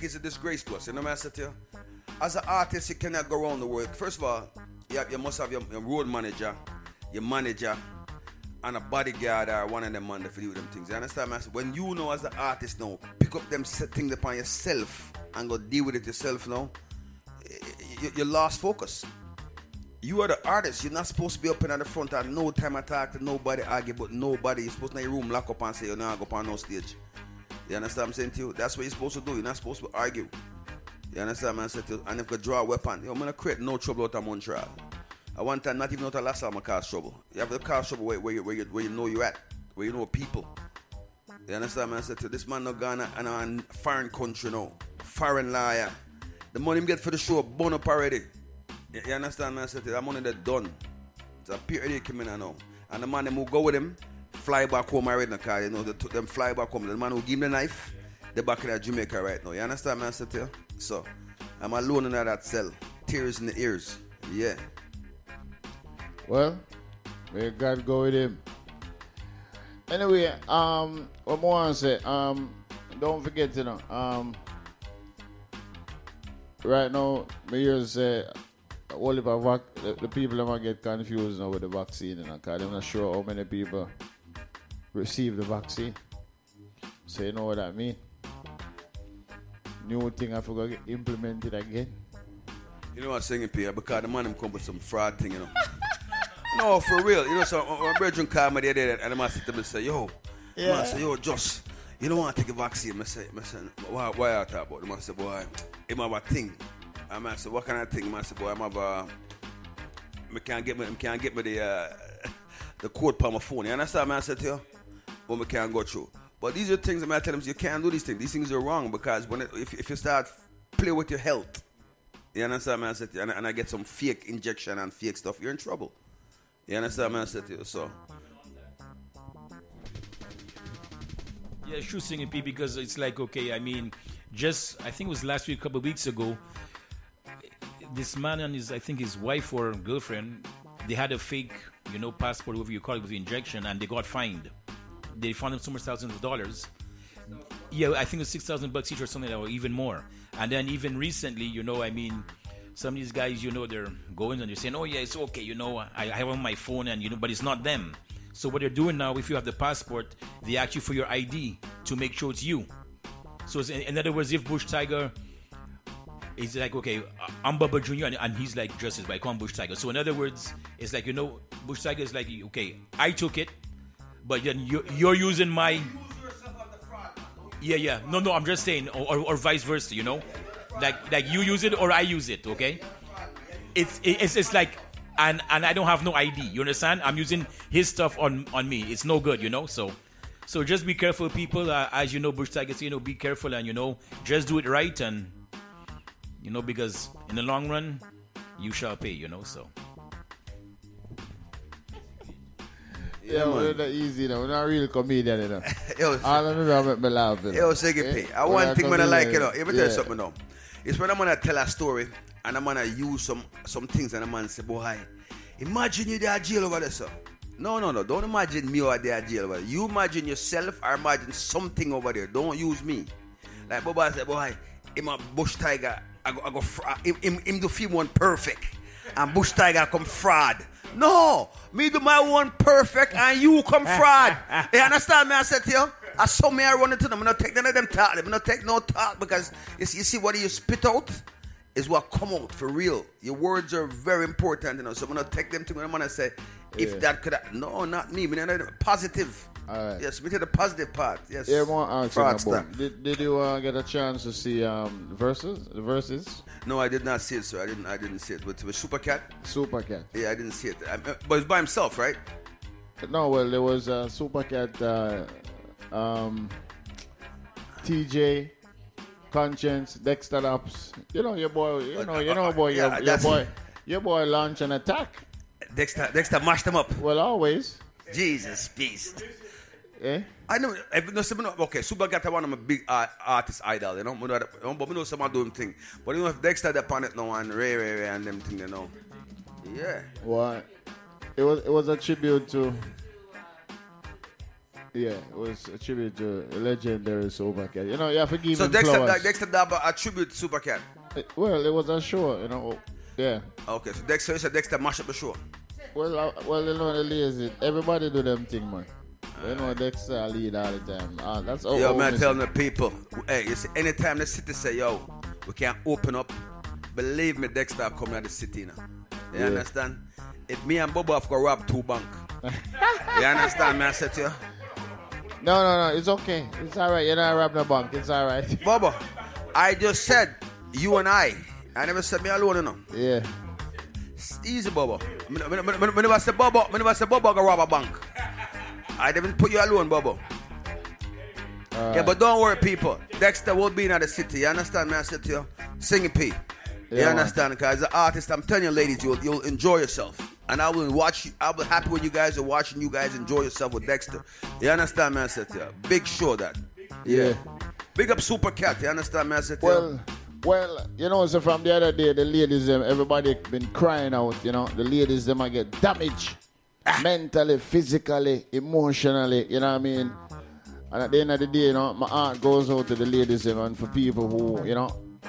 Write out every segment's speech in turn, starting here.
music is a disgrace to us. You know what I said to you? As an artist, you cannot go around the world. First of all, you must have your road manager, your manager, and a bodyguard or one of them man to do them things. You understand, man? When you know as the artist now, pick up them things upon yourself and go deal with it yourself now, you lost focus. You are the artist. You're not supposed to be up in the front at no time I talk to nobody, argue but nobody. You're supposed to in your room, lock up and say, you're not going to go on no stage. You understand what I'm saying to you? That's what you're supposed to do. You're not supposed to argue. You understand what I'm saying to you? And if you draw a weapon, I'm going to create no trouble out of Montreal. At one time, not even out of La Salle, I cause trouble. You have to cause trouble where you know you're at, where you know people. You understand what I'm saying to you? This man not gone in a foreign country now. Foreign liar. The money him get for the show, burn up already. You understand what I'm saying to you? That money that done. It's a period he came in now. And the man who go with him, fly back home already in the car. You know, they took them fly back home. The man who give him the knife, they're back in Jamaica right now. You understand what I'm saying to you? So, I'm alone in that cell. Tears in the ears. Yeah. Well, may God go with him. Anyway, what more I say? Don't forget, you know, right now, me hear say, all the people are going to get confused now with the vaccine, you know, because I'm not sure how many people receive the vaccine. So you know what that means? New thing I forgot to get implemented again. You know what I'm saying, Pierre? Because the man him come with some fraud thing, you know. No, for real. You know, so my brethren called me the other day and I sit them and say, yo, man, say, yo, just, you don't want to take a vaccine. I say, why I talk about it? I say, boy, it have a thing. I say, what kind of thing? I say, boy, I can't get me the code for my phone. You understand what I said to you? But I can't go through. But these are things I tell them, you can't do these things. These things are wrong because if you start play with your health, you understand what I said to you? And I get some fake injection and fake stuff, you're in trouble. You understand what I said to you? So. Yeah, sure, singing P, because it's like, okay, I mean, I think it was last week, a couple of weeks ago, this man and his wife or girlfriend, they had a fake, passport, whatever you call it, with the injection, and they got fined. They fined them so much thousands of dollars. Yeah, I think it was $6,000 each or something, or even more. And then even recently, some of these guys, they're going and they're saying, oh yeah, it's okay, I have on my phone and, but it's not them. So what they're doing now, if you have the passport, they ask you for your ID to make sure it's you. So in other words, if Bush Tiger is like, okay, I'm Bubba Jr. and he's like Justice, but I call him Bush Tiger. So in other words, it's like, Bush Tiger is like, okay, I took it, but then you're using my... Yeah. No, I'm just saying, or vice versa, Like you use it or I use it, okay? It's like, and I don't have no ID, you understand? I'm using his stuff on me. It's no good, So just be careful, people. As you know, Bush Tiger, be careful and, just do it right and, because in the long run, you shall pay, so. Yeah, we're not easy, we're not a real comedian, All of them make me laugh, Yo, Pay. One thing when I like, let me tell you something now. It's when I'm going to tell a story and I'm going to use some things and I'm going to say, boy, imagine you there at jail over there, sir. No. Don't imagine me over there at jail over there. You imagine yourself or imagine something over there. Don't use me. Like Bubba said, boy, I'm a Bush Tiger. I go him do film one perfect. And Bush Tiger come fraud. No, me do my one perfect and you come fraud. You understand me? I said to you? I saw me I run into them. I'm not take none of them talk. I'm not take no talk because you see what you spit out is what come out for real. Your words are very important, So I'm gonna take them to me. I'm gonna say, if that could no, not me. Positive. All right. Yes, we did the positive part. Yes. Yeah, more answer. Did you get a chance to see the verses? No, I did not see it, sir. I didn't see it. With Supercat. Supercat. Yeah, I didn't see it. But it's by himself, right? No, well, there was Supercat. TJ, Conscience, Dexter Laps. Your boy. Your boy launch an attack. Dexter mashed them up. Well, always. Jesus, peace. Eh? I know. Okay, Supercat one of my big artist idol, But we know some of them thing. But if Dexter upon it now and Ray and them thing, Yeah. What? It was a tribute to. Yeah, it was a tribute to a legendary Supercat. You know, you have to give So him flowers. Dexter Daba a tribute to Supercat. Well, it was a show, you know. Yeah. Okay, so Dexter mash up the show. Well, you know, the lazy. Everybody do them thing, man. You know, Dexter lead all the time. That's all. Yo, man, telling the people, hey, you see, anytime the city say, yo, we can't open up, believe me, Dexter come out the city now. You understand? If me and Bobo have to rob 2 banks. You understand, man? I said to you. No, it's okay. It's all right. You're not robbing the bank. It's all right. Bobo, I just said you and I never said me alone, you know. Yeah. It's easy, Bobo. I never said Bobo go rob a bank. I didn't put you alone, Bobo. Yeah, but don't worry, people. Dexter will be in the city. You understand, man? I said to you, singing P. You understand? Because as an artist, I'm telling you, ladies, you'll enjoy yourself. And I will watch you. I'll be happy when you guys are watching you guys enjoy yourself with Dexter. You understand, man? I said to you, big show that. Yeah. Big up Supercat. You understand, man? I said to you. Well, you know, so from the other day, the ladies, everybody been crying out, you know. The ladies, them, I get damaged. Mentally, physically, emotionally, you know what I mean? And at the end of the day, you know, my heart goes out to the ladies, and for people who, you know,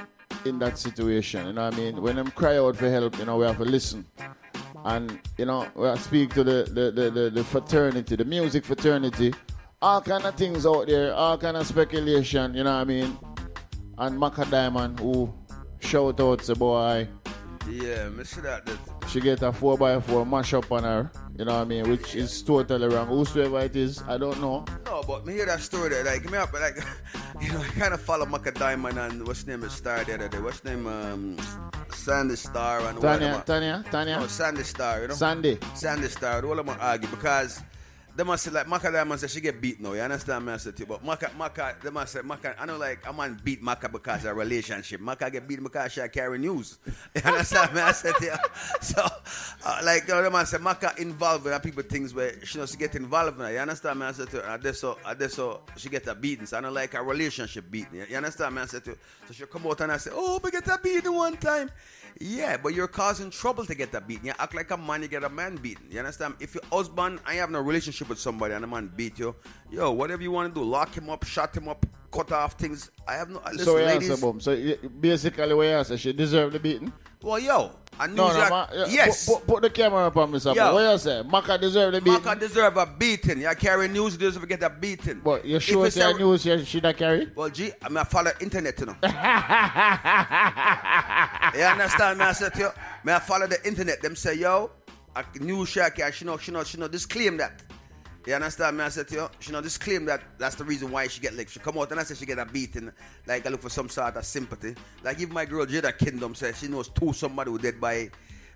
in that situation, you know what I mean? When them cry out for help, you know, we have to listen. And, you know, we have to speak to the fraternity, the music fraternity, all kind of things out there, all kind of speculation, you know what I mean? And Maka Diamond, who shout out to boy. Yeah, me see that. She get a 4x4 mash up on her, you know what I mean, which is totally wrong. Whosoever it is, I don't know. No, but me hear that story there, like, me up, like, you know, I kind of follow Maka Diamond and what's name is Star the other day. What's name, Sandy Star and Tanya? No, Sandy Star, you know? Sandy Star, all of them argue because they must say, like, Maka Diamond said she get beat now, you understand me? I said to you, but Maka, they must say, Maka, I know, like, a man beat Maka because of a relationship. Maka get beat because she carry news. You understand me? I said to you. So, like, you know, they must say, Maka involved with people things where she knows she get involved in it. You understand me? I said to you, and that's so she get a beating. So I don't like a relationship beating. You understand me? I said to you. So she come out and I say, oh, we get a beating one time. Yeah, but you're causing trouble to get that beaten. You act like a man, you get a man beaten. You understand? If your husband, I have no relationship with somebody and a man beat you, yo, whatever you want to do, lock him up, shut him up, cut off things. I have no. Listen, so ladies. So basically, what you say, she deserve the beating? Well, yo, I knew yes. Put the camera up on me, something. What you say? Maka deserve the beating? Maka deserve a beating. You carry news, you deserve to get a beating. But you sure say news she not carry? Well, gee, I mean, I follow internet, you know. You understand me? I said to you, I follow the internet. Them say, yo, a news she know, disclaim that. You understand me? I said to you, she know, disclaim that that's the reason why she get licked. She come out and I say she get a beating, like I look for some sort of sympathy. Like even my girl Jada Kingdom says she knows somebody who dead by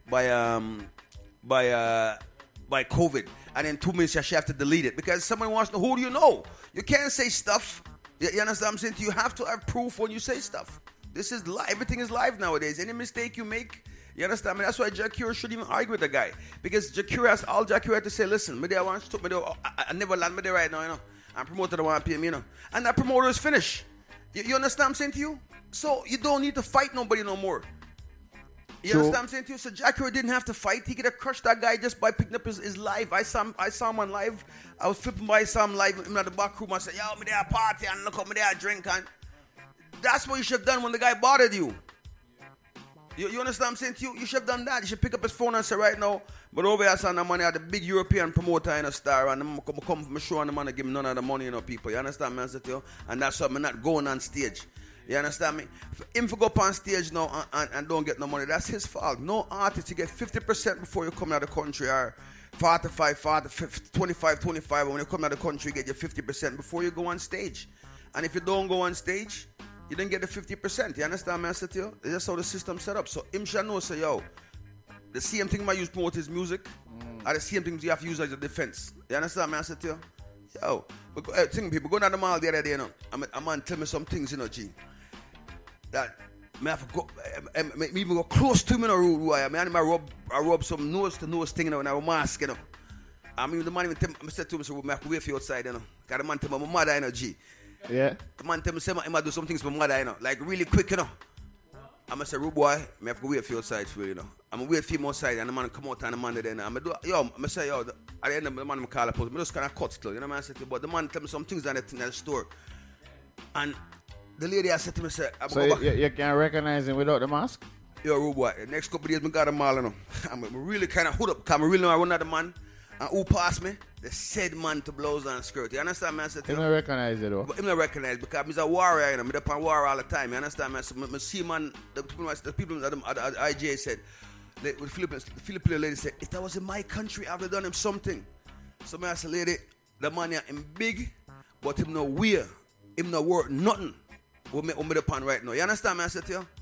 COVID, and in 2 minutes she have to delete it because someone wants to know who do you know. You can't say stuff. You understand what I'm saying? You have to have proof when you say stuff. This is live. Everything is live nowadays. Any mistake you make, you understand me? That's why Jakira shouldn't even argue with the guy. Because Jakira had to say, listen, I never land me there right now, you know. I'm promoter, I want to pay me, you know. And that promoter is finished. You understand what I'm saying to you? So you don't need to fight nobody no more. You understand what I'm saying to you? So Jakira didn't have to fight. He could have crushed that guy just by picking up his live. I saw him on live. I was flipping by, saw him live in the back room. I said, yo, me there party and look up, me there drink. And that's what you should have done when the guy bothered you. You understand what I'm saying to you? You should have done that. You should pick up his phone and say, right now, but over here, son, the money at the big European promoter in a star, and I'm come from my show and the man give me none of the money, you know, people. You understand me? I said to you? And that's why I'm not going on stage. You understand me? For him to go up on stage now and don't get no money, that's his fault. No artist, you get 50% before you come out of the country, or 45, 25. When you come out of the country, you get your 50% before you go on stage. And if you don't go on stage, you didn't get the 50%. You understand, man? I said to you? That's how the system set up. So him shall know, say, yo, the same thing I use to promote his music are the same things you have to use as a defense. You understand, man? I said to you? Yo, people go down the mall the other day, you know. A man tell me some things, you know, G. That I have to go, me even go close to me, you know, I rub some nose-to-nose thing, you know, and I mask, you know. I mean, the man even tell me, I said to him, so I have to wait for you outside, you know. Because the man tell me, my mother, you know, G. Yeah. The man tell me, I might do some things for my mother, you know. Like, really quick, you know. I'm going to say, rude boy, I have to wait for you outside for you, know. I'm wait for him outside and the man come out and the man then I say at the end of the man call up, me just kind of cut still, you know what I said? But the man tell me some things in the store. And the lady I said to me, say, so you can't recognize him without the mask? Yo, rude boy, the next couple of days I got him all, you know. I'm really kind of hood up, because I really know I run at the man. And who passed me? The said man to blouse and skirt. You understand me? I said, you don't recognize it though? But him not recognize because I'm a warrior, you know. I'm up on war all the time. You understand me? So I see man, the people at the IJ said, the Filipino lady said, if that was in my country, I would have done him something. So I said, lady, the man here, him big, but him no weird. Him no worth nothing. What me up on right now. You understand me? I said to you?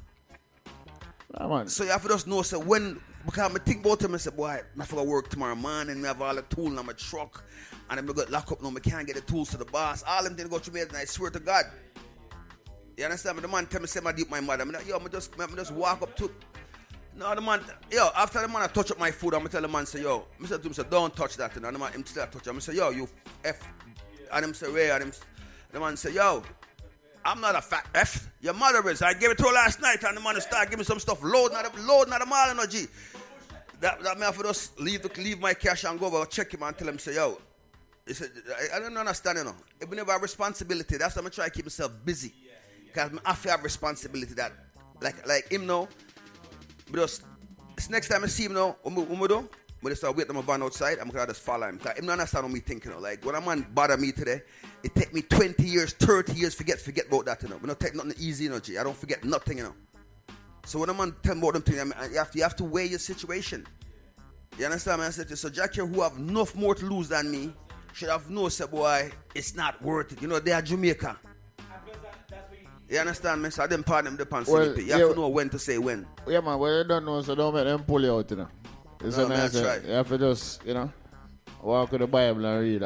So you have to just know, so when, because I think about him, I said, boy, I have to work tomorrow morning, I have all the tools in my truck, and I'm going to lock up now, I can't get the tools to the boss. All them things go through me, and I swear to God. You understand me? The man tell me, say, I deep my mother. I'm like, yo, I just walk up to, no, the man, yo, after the man I touch up my food, I'm going to tell the man, say, yo, I said to him, say, don't touch that. And the man, him still touch it. I'm going to say, yo, you F. And him say, Ray, and the man say, yo, I'm not a fat F. Your mother is. I gave it to her last night, and the man start giving me some stuff. Loading at the mall, you know, G. That me have to just leave my cash and go over, check him and tell him, say, yo. He said, I don't understand, you know. If we never have responsibility, that's why I try to keep myself busy. Because I have to have responsibility that, like him now, because next time I see him now, what we do? When I start waiting on my van outside, I'm going to just follow him. Because him don't understand what me thinking, you know. Like, when a man bother me today, it take me 20 years, 30 years forget about that, you know. We don't take nothing easy, you know, G. I don't forget nothing, you know. So when a man tell me about them things, I mean, you have to weigh your situation. You understand, man? I said to you, so Jack here, who have enough more to lose than me, should have known, say, boy, it's not worth it. You know, they are Jamaica. You understand me? So I didn't pardon them the well, you have to know when to say when. Yeah, man, well, you don't know, so don't make them pull you out, you know. No, man, that's right. You have to just, you know, walk with the Bible and read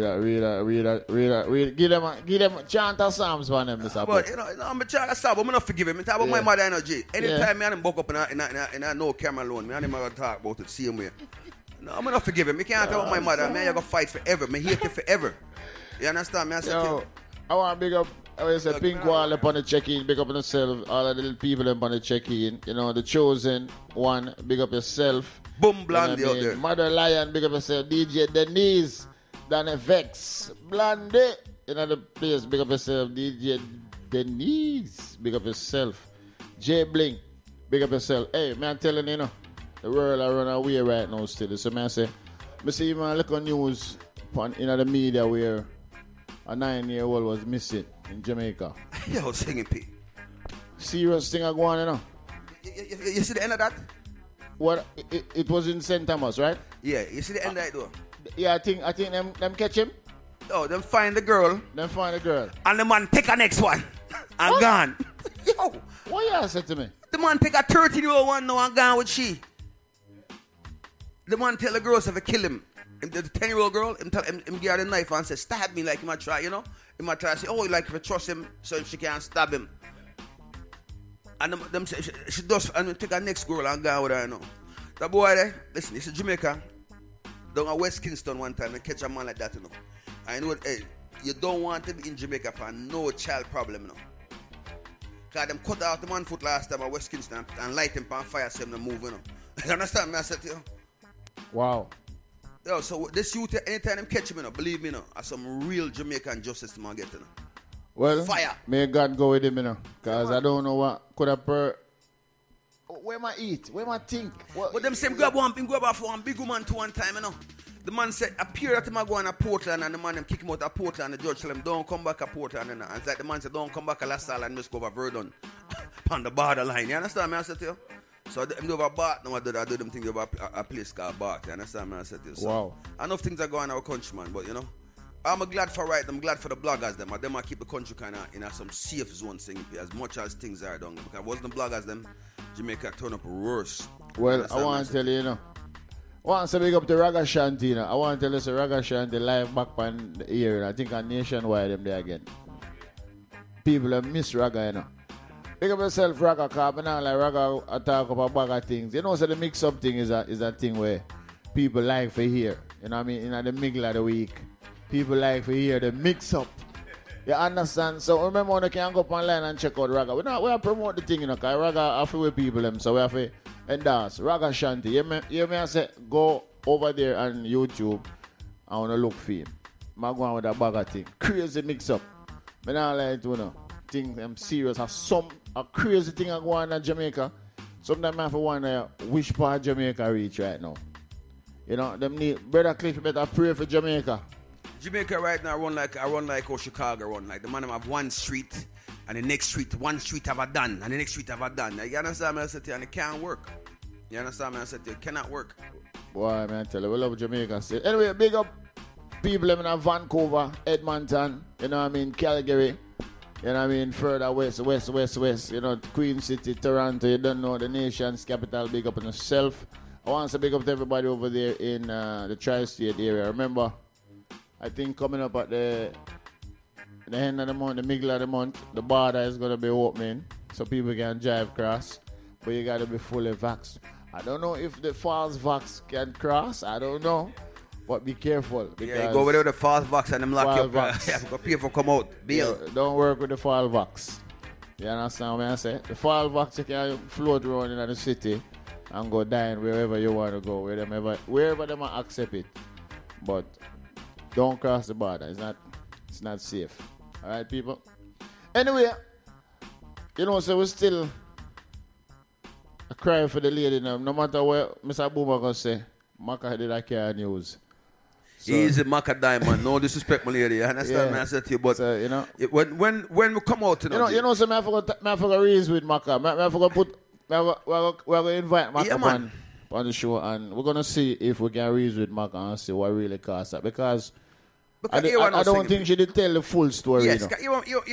that. Give them chant of Psalms for them, Mr. But, you know, I'm a chant of Psalms, but I'm not forgive him. I'm talking about my mother energy. Anytime me and him buck up in a no camera alone, me and him going to talk about it the same way. No, I'm not forgive him. Me can't talk about my mother. Me, I going to fight forever. Me hate you forever. You understand me? I want to big up, I say Pink Wall upon the check-in, big up on yourself, all of the little people upon the check-in, you know, the chosen one, big up yourself. Boom, Blondie out there. Mother Lion, big up yourself. DJ Denise, Danny Vex, Blondie, in the place, big up yourself. DJ Denise, big up yourself. J Blink, big up yourself. Hey, man, I'm telling you, know, the world I run away right now still. So, man, I say, I see even look on news in the media where a 9-year-old was missing in Jamaica. Yo, singing P. Serious thing going on, you know. You see the end of that? What it was in St. Thomas, right? Yeah, you see the end of it though? Yeah, I think them catch him. Oh, them find the girl. And the man take a next one. And gone. Yo. What you said to me? The man take a 13-year-old one now and gone with she. The man tell the girl to kill him. The 10-year-old girl, him give her the knife and say, stab me like he might try, you know? He might try to say, oh, like if you trust him so she can't stab him. And them say, she does, and take her next girl and go with her, you know. The boy there, listen, it's Jamaica. Down at West Kingston one time, they catch a man like that, you know. I know, hey, you don't want to be in Jamaica for no child problem, you know. Because them cut out the man foot last time at West Kingston and light him on fire so him to move, you know. You understand me? I said to you. Wow. Yo, so this youth, anytime them catch him, you know, believe me, you know, some real Jamaican justice to man get, you know. Well, fire. May God go with him, you know, because I don't know what could have where am I eat? Where am I think? But them same grab for one big woman to one time, you know. The man said, appear that him go on a Portland, and the man them kick him out of Portland, the judge tell him, don't come back to Portland, you know. And it's like the man said, don't come back to La Salle and just go over Verdun on the borderline. You understand me? I said to you? So them over Bath now, I do them things over a place called Bath. You understand me? I said to you? So, wow. I know things are going on in our country, man, but you know. I'm glad for I'm glad for the bloggers them. Them I keep the country kind of in some safe zone thing as much as things are done. Because it wasn't the bloggers them, Jamaica turn up worse. Well, I want to tell you, you know. I want to big up the Raga Shanti, you know. I want to tell you, so Raga Shanti live back on the area. I think on nationwide them there again. People have miss Raga, you know. Big up yourself, Raga, because now like Raga I talk about a bag of things. You know, so the mix-up thing is a thing where people like to hear. You know what I mean? In the middle of the week. People like to hear the mix-up. You understand? So remember when you can go up online and check out Raga. We are promote the thing, you know, because Raga have to with people them. So we have to and dance. Raga Shanti. You may say, go over there on YouTube. I want to look for him. I go on with a bag of thing. Crazy mix up. I don't like to know. Think I'm serious. A crazy thing I go on in Jamaica. Sometimes I have to wonder which part Jamaica reach right now. You know, them need Brother Cliff better pray for Jamaica. Jamaica right now run like how Chicago run. Like the man have one street and the next street, one street have a done and the next street have a done. Now, you understand me? I said to you, and it can't work. You understand me? I said to you, it cannot work. Boy, man, I tell you, we love Jamaica. Anyway, big up people in Vancouver, Edmonton, you know what I mean, Calgary, you know what I mean, further west, you know, Queen City, Toronto, you don't know, the nation's capital, big up on yourself. I want to big up to everybody over there in the Tri-State area. Remember, I think coming up at the end of the month, the middle of the month, the border is going to be opening so people can drive across, but you got to be fully vaxxed. I don't know if the false vax can cross, I don't know, but be careful. Yeah, you go over there with the false vax and them lock you up. Yeah, because people come out, bail. Yeah, don't work with the false vax. You understand what I say? The false vax, you can float around in the city and go dine wherever you want to go, wherever they might accept it. But don't cross the border. It's not safe. All right, people? Anyway, you know, so we still cry for the lady now. No matter what Mr. Boomer gonna say, Maka did I care news. So, he's a Maka diamond. No disrespect, my lady. You understand me? I said to you, but so, you know, when we come out, you know, so I forgot raise with Maka. I forgot put. We're going to invite Maka on the show, and we're going to see if we can raise with Maka and see what really costs that. Because I don't think she did tell the full story. Yes, you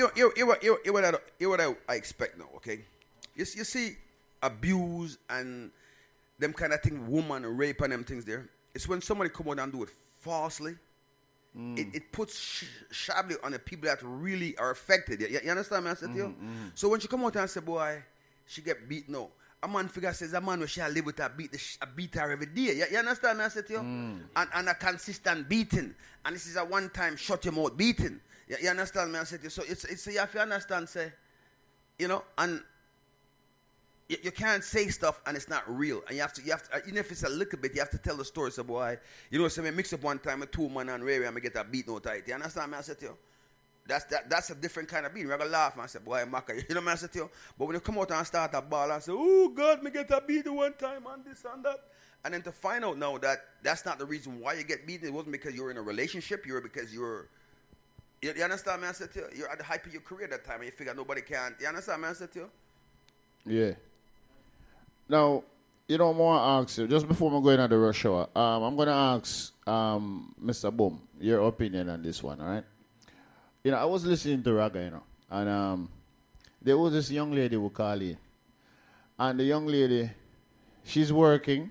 what I expect now, okay? You see abuse and them kind of thing, woman rape and them things there. It's when somebody come out and do it falsely. It puts shabby on the people that really are affected. You understand me? I said to you? So when she come out and say, boy, she get beat now. A man figure says a man where she live with her beat her every day. You understand me? I said to you? And a consistent beating. And this is a one time shut your mouth beating. You understand me? I said to you? So it's you have to understand, say, you know, and you can't say stuff and it's not real. And you have to, even if it's a little bit, you have to tell the story. So boy, you know, so we mix up one time with two man and Ray and we get a beat no tight. You understand me? I said to you? That's a different kind of beat. We're going to laugh and say, boy, Maka, you know what I said to you? But when you come out and start a ball and say, oh, God, me get a beat one time and this and that. And then to find out now that that's not the reason why you get beaten. It wasn't because you're in a relationship. You understand me? I said to you? You're at the height of your career that time and you figure nobody can. You understand me? I said to you? Yeah. Now, you know, I want to ask you, just before we go into the rush hour, I'm going to ask Mr. Boom, your opinion on this one, all right? You know, I was listening to Raga, you know, and there was this young lady who called in. And the young lady, she's working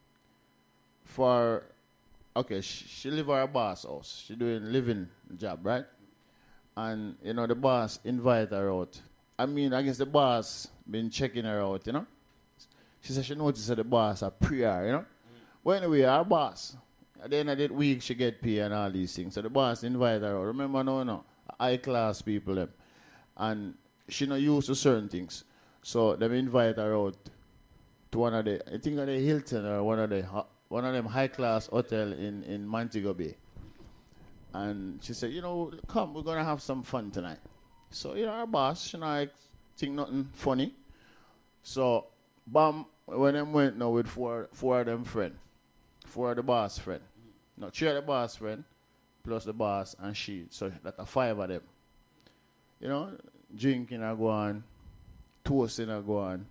for, she live at her boss house. She doing living job, right? And, you know, the boss invite her out. I mean, I guess the boss been checking her out, you know? She said she noticed that the boss a prayer, you know? Well, anyway, our boss, at the end of the week, she get pay and all these things. So the boss invite her out. Remember, no, high-class people, them. And she not used to certain things. So they invite her out to one of the, I think of the Hilton or one of them high-class hotel in Montego Bay. And she said, you know, come, we're going to have some fun tonight. So, you know, our boss, she not think nothing funny. So, bam, when them went now with four of them friends, four of the boss friend. No, three of the boss friend, plus the boss and she. So that are five of them. You know, drinking are go on, toasting are go on.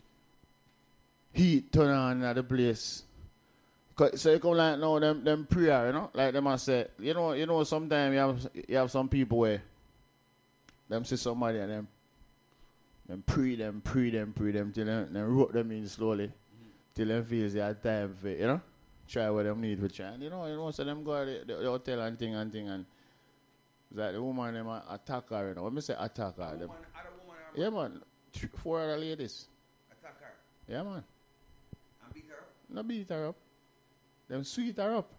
Heat turn on at the place. So you come like now them prayer, you know, like them I say, you know, sometimes you have some people where them see somebody and them pray them till them rope them in slowly till them feels they have time for it, you know. Try what them need to try. And you know, so them go to the hotel and thing and it's like the woman them attack her, you know. When me say attack her, them. Yeah man. 4 other ladies. Attack her. Yeah man. And beat her up? No beat her up. Them sweet her up.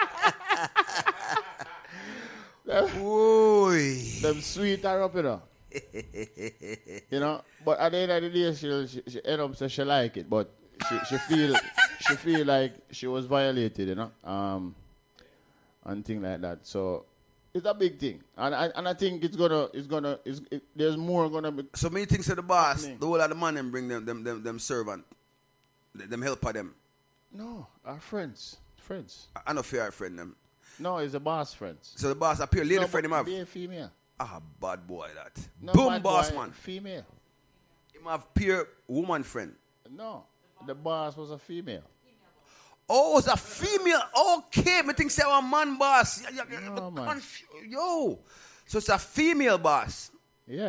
Oy. Them sweet her up, you know. You know, but at the end of the day, she end up saying she like it, but she feel like she was violated, you know, and thing like that. So it's a big thing, and I think there's more gonna be. So many things to the boss, the whole of the man and bring them servant, them helper them. No, our friends. I know fear friend them. No, it's the boss friends. So the boss appear lady friend him have. Be a female. Ah, bad boy that. No, Boom, bad boss boy, man. Female. Him have peer woman friend. No, the boss was a female. Oh, it's a female. Okay, me think say a man boss. No, man. Yo, so it's a female boss. Yeah.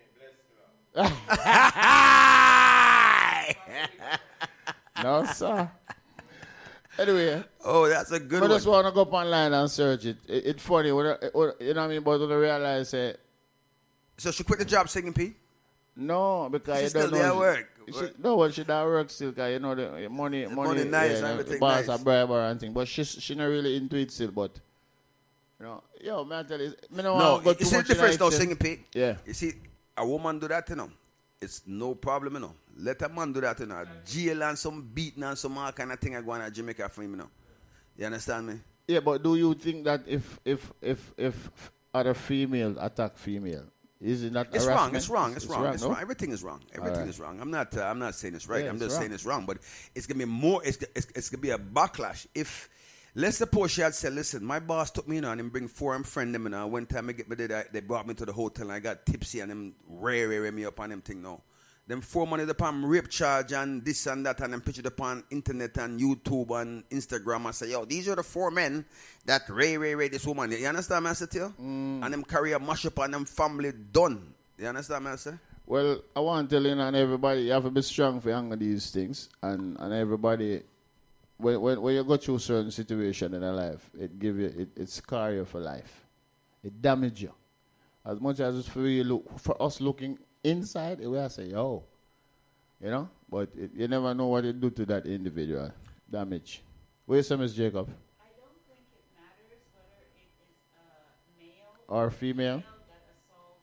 No, sir. Anyway. Oh, that's a good I one. just want to go up online and search it. It's funny. You know what I mean? But when I realize So she quit the job singing, P? no, because She's you don't still there know. at work. No, well, she don't work still, because you know the money money nice, yeah, everything the boss nice. a bribe her and thing. But she not really into it still. But you know, yo, man, I tell you, me no No, want to go you too see the much difference like now, say- singing, P? Yeah. You see, a woman do that, you know. It's no problem, you know. Let a man do that, you know. Jail and some beating and some all kind of thing I go on at Jamaica for him, you know. You understand me? Yeah, but do you think that if other female attack female, is it not It's harassment? wrong. It's wrong. no? Everything is wrong. Everything right. is wrong. I'm not saying it's right. Yeah, I'm it's just wrong. saying it's wrong. But it's gonna be more. It's gonna be a backlash if. Let's suppose she had said, "Listen, my boss took me in and him bring 4 of friend them and one time I get me there, they brought me to the hotel and I got tipsy and them ray me up on them thing now. Them 4 money upon rape charge and this and that and them picture upon internet and YouTube and Instagram and say, yo, these are the 4 men that ray this woman. You understand me I say to you? And them career mash up and them family done. You understand me I say? Well, I want to tell you and everybody, you have to be strong for handle these things, and everybody. When you go through certain situation in your life, it give you it scar you for life. It damage you. As much as it's for us looking inside, we say, yo, you know, but you never know what it do to that individual. Damage. Where's some Miss Jacob? I don't think it matters whether it is male Or female? that assault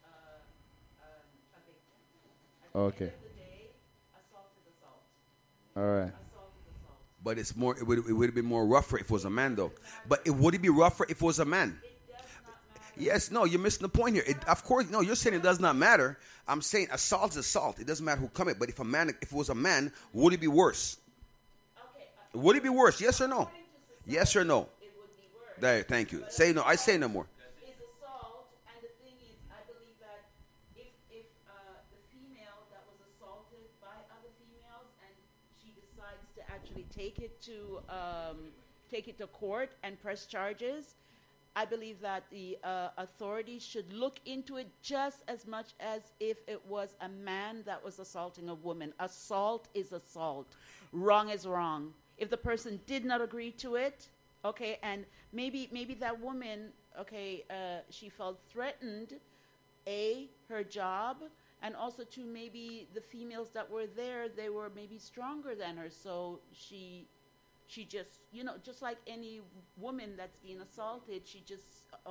a victim. At Okay. the end of the day, assault is assault. All right. Assault is assault. But it's more. It would have been more rougher if it was a man, though. But would it be rougher if it was a man? It does not matter. Yes, no, you're missing the point here. Of course, no, you're saying it does not matter. I'm saying assault is assault. It doesn't matter who commit. But if it was a man, would it be worse? Okay, Would it be worse? Yes or no? according to society, Yes or no? it would be worse. There, thank you. Say no. I say no more. Is assault, and the thing is, I believe that if the female that was assaulted by other females and she decides to actually take it to court and press charges, I believe that the authorities should look into it just as much as if it was a man that was assaulting a woman. Assault is assault. Wrong is wrong. If the person did not agree to it, okay, and maybe that woman, okay, she felt threatened, her job, and also to maybe the females that were there, they were maybe stronger than her, so she just, you know, just like any woman that's being assaulted, she just,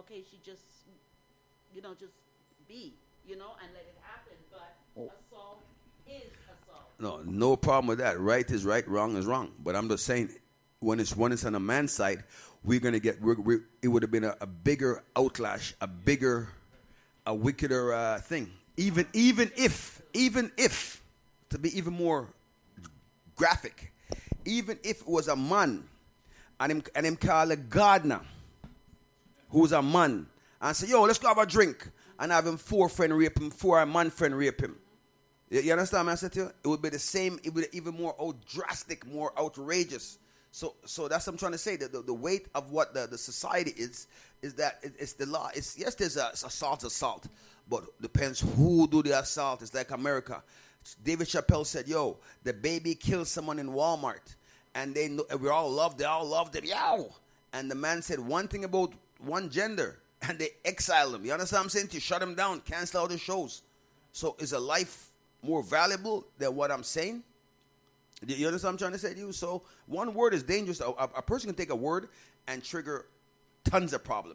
you know, just be, you know, and let it happen. But assault is assault. No problem with that. Right is right, wrong is wrong. But I'm just saying, when it's on a man's side, we're gonna get. It would have been a bigger outlash, a wickeder thing. Even if, to be even more graphic, even if it was a man, and him call a gardener, who's a man, and say, yo, let's go have a drink, and have him 4 friend rape him, 4 man friend rape him. You understand what I said to you? It would be the same. It would be even more drastic, more outrageous. So that's what I'm trying to say. The weight of what the society is that it's the law. Yes, there's assault, but depends who do the assault. It's like America. David Chappelle said, yo, the baby killed someone in Walmart, and we all loved them, yo. And the man said one thing about one gender, and they exiled him. You understand what I'm saying? To shut him down, cancel all the shows. So is a life more valuable than what I'm saying? You understand what I'm trying to say to you? So one word is dangerous. A person can take a word and trigger tons of problems.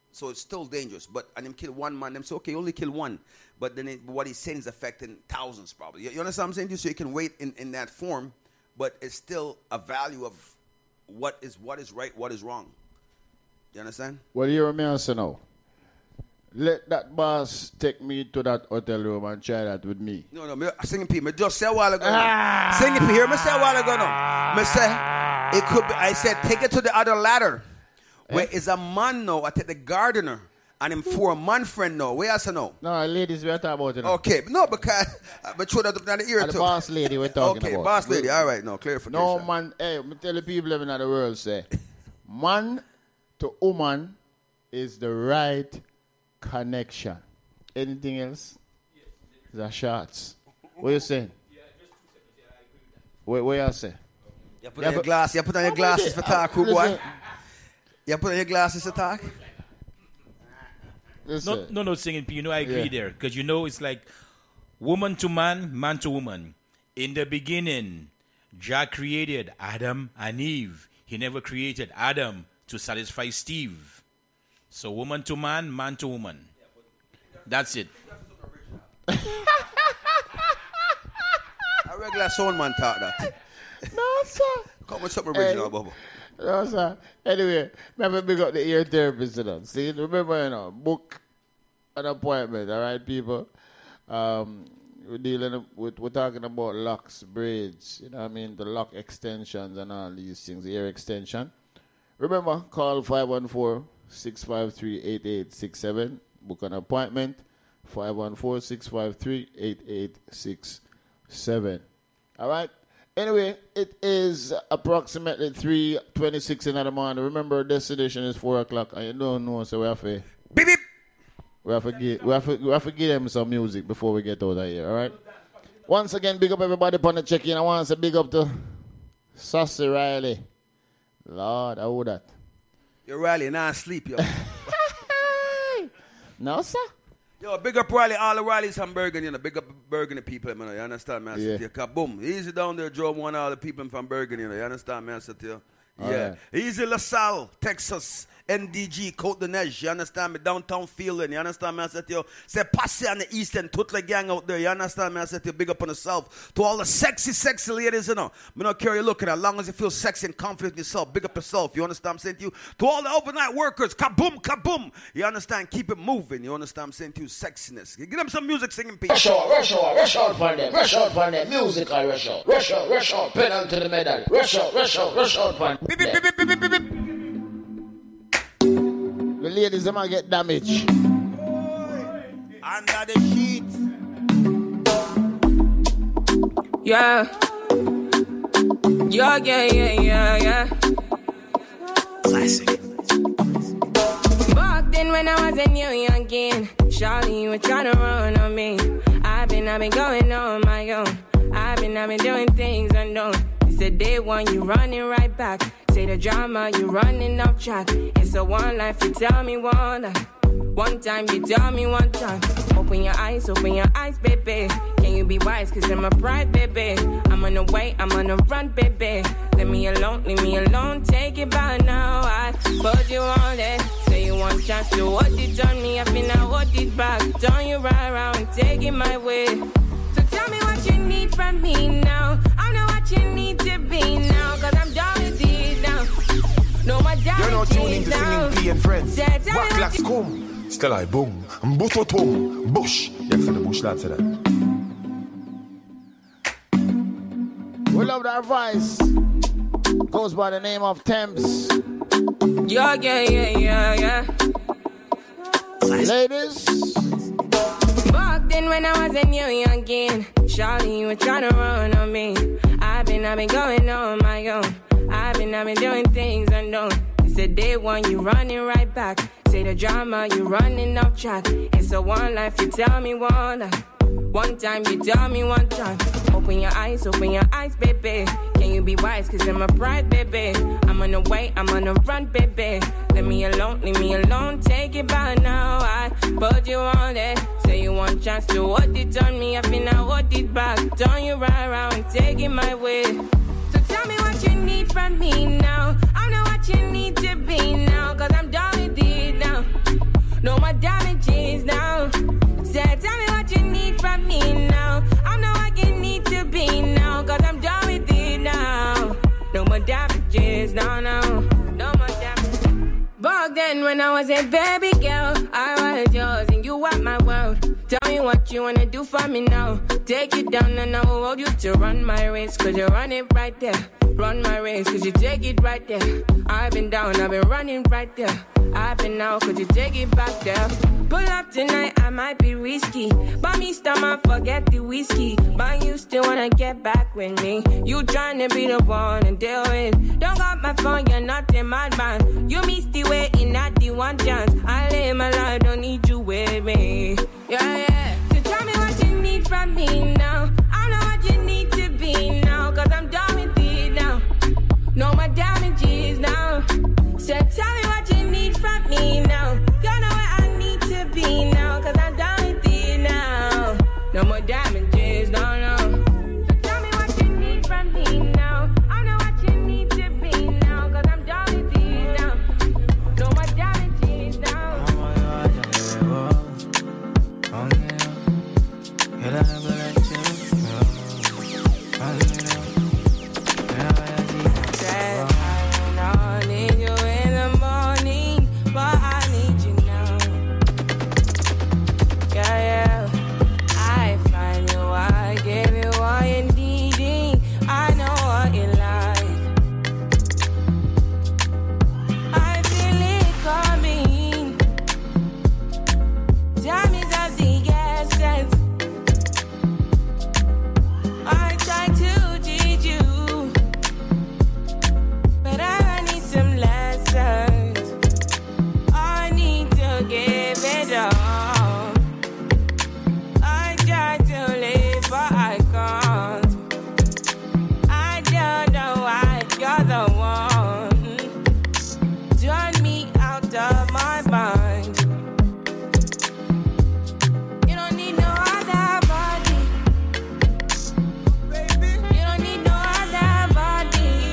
So it's still dangerous. But and him kill one man, them say, okay, you only kill one. But then what he's saying is affecting thousands probably. You understand what I'm saying to you? So you can wait in that form, but it's still a value of what is right, what is wrong. You understand? Well, you me also know. Let that boss take me to that hotel room and try that with me. No, me singing P. Me just say a while ago. Singing P. Hear me say a while ago now. Me say it could be. I said take it to the other ladder. Where is a man now? I take the gardener and him for a man friend now. Where else I know? No, ladies, we're talking about it now. Okay, no, because I throw that up down the ear too. The boss lady we're talking about. Okay, boss lady. All right, no clarification. No man. Hey, me tell the people living in the world say, man to woman is the right connection. Anything else? The shots. What you saying? What you say? You put on your glass. You put on your glasses for talk, boy. You put on your glasses to talk. No, singing P. I agree there because it's like woman to man, man to woman. In the beginning, Jah created Adam and Eve. He never created Adam to satisfy Steve. So woman to man, man to woman. That's it. A regular sound man talk that. No, sir. Come with something original, Bubba. No, sir. Anyway, remember we got the ear therapist in us. See, remember, book an appointment, all right, people? We're talking about locks, braids, you know what I mean? The lock extensions and all these things, the ear extension. Remember, call 514-653-8867. Book an appointment, 514-653-8867. All right? Anyway, it is approximately 3:26 in the morning. Remember, destination is 4 o'clock, and you don't know, so we have to... Beep, beep. We have to give them some music before we get out of here, all right? Once again, big up everybody upon the check-in. I want to say big up to Sassy Riley. Lord, how would that? You're Riley, now sleep, yo. No, sir. Yo, big up Riley, all the Rileys from Burgundy, big up Burgundy people, man, you understand, man? Yeah. Kaboom. Easy down there, Joe, one all the people from Burgundy, you understand, man? Yeah. Right. Easy LaSalle, Texas, NDG, Côte de Neige, you understand me? Downtown Fielding, you understand me? Say Passe on the east and Tutla gang out there, you understand me? Big up on the south. To all the sexy ladies, Me don't care you looking, as long as you feel sexy and confident in yourself, big up yourself, you understand I'm saying to you? To all the overnight workers, kaboom, kaboom, you understand? Keep it moving, you understand I'm saying to you? Sexiness. Give them some music singing people. Rush out for them, musical rush out, pedal to the medal, rush out for them. Beep, beep, beep, beep, beep, beep, beep. The ladies, they might get damaged. Under the sheet. Yeah. Classic. Back then when I was a new youngin', Charlie, you were trying to run on me. I've been going on my own. I've been doing things unknown. It's the day one, you running right back. Say the drama, you running off track. It's a one life, you tell me one life. One time, you tell me one time. Open your eyes, baby. Can you be wise, cause I'm a pride, baby. I'm on the way, I'm on the run, baby. Leave me alone, take it by now. I put you on it. Say you want chance to hold it on me. I feel I hold it back. Turn you right around, take it my way. So tell me what you need from me now. I know what you need to be now, cause I'm done with it now. No more doubt. You're not tuning to Singing P and Friends. Tell me what Backlash come. Still I boom. Mbutotum. Bush. You for the bush lads to that. We love that voice. Goes by the name of Thames. Yeah. Ladies. Back then when I was a new youngin', Charlie, you were trying to run on me. I've been going on my own. I've been doing things unknown. It's the day one, you running right back. Say the drama, you running off track. It's a one life, you tell me one life. One time, you tell me one time. Open your eyes, baby. Can you be wise, cause I'm a pride, baby. I'm on the way, I'm on the run, baby. Leave me alone, take it by now. I put you on it. Say you want chance to hold it on me. I feel I hold it back. Turn you right around, take it my way. So tell me what you need from me now. I know what you need to be now, cause I'm done with it now. now. Say, tell me what you need from me now. I'm not what you need to be now, cause I'm done with it now. No more damages, no more damages. Back then when I was a baby girl, I was yours and you were my world. Tell me what you wanna do for me now. Take you down and I will hold you to run my race, cause you run it right there. Run my race, cause you take it right there. I've been down, I've been running right there. I've been out, cause you take it back there. Pull up tonight, I might be risky. But me stomach, forget the whiskey. But you still wanna get back with me. You tryna be the one and deal with. Don't got my phone, you're not in my band. You missed the way in at the one chance. I live my life, don't need you with me. Yeah. So tell me what you need from me now. I know what you need to be now, cause I'm done with it now. No more damages now. So tell me what you need from me now. You know where I need to be now, cause I'm done with it now. No more damages, no. So tell me what you need from me now. I know what you need to be now, cause I'm done with it now. No more damages now. I need you in the morning, but I need you now. Yeah. I find you, I give you all you needing. I know what you like. I feel it coming. Time is of the essence. I try to teach you, but I need some lessons. I need to give it all. I try to live, but I can't. I don't know why you're the one. Turn me out of my mind. You don't need no other body. You don't need no other body.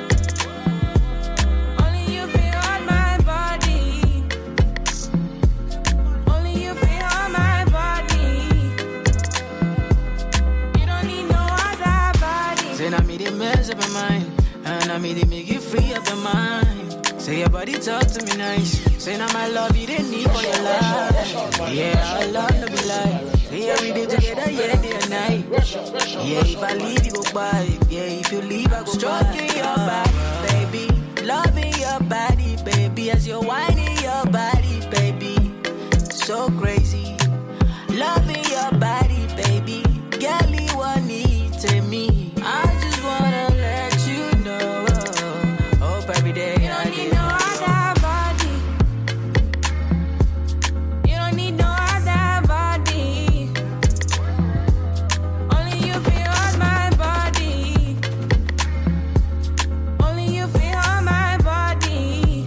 Only you feel on my body. Only you feel on my body. You don't need no other body. Say I made it mess up my mind, and I made it make you free up your mind. Say your body talk to me nice. Say now my love you didn't need for your life. Yeah, I love to be like. Say every day together, yeah, day and night. Yeah, if I leave you go by. Yeah, if you leave I go stroking your body, baby. Loving your body, baby. As you're whining your body, baby. So crazy. Loving your body, baby. Girl, you want need to me. I just wanna let you know. Hope every day You don't need no other body. You don't need no other body. Only you feel on my body. Only you feel on my body.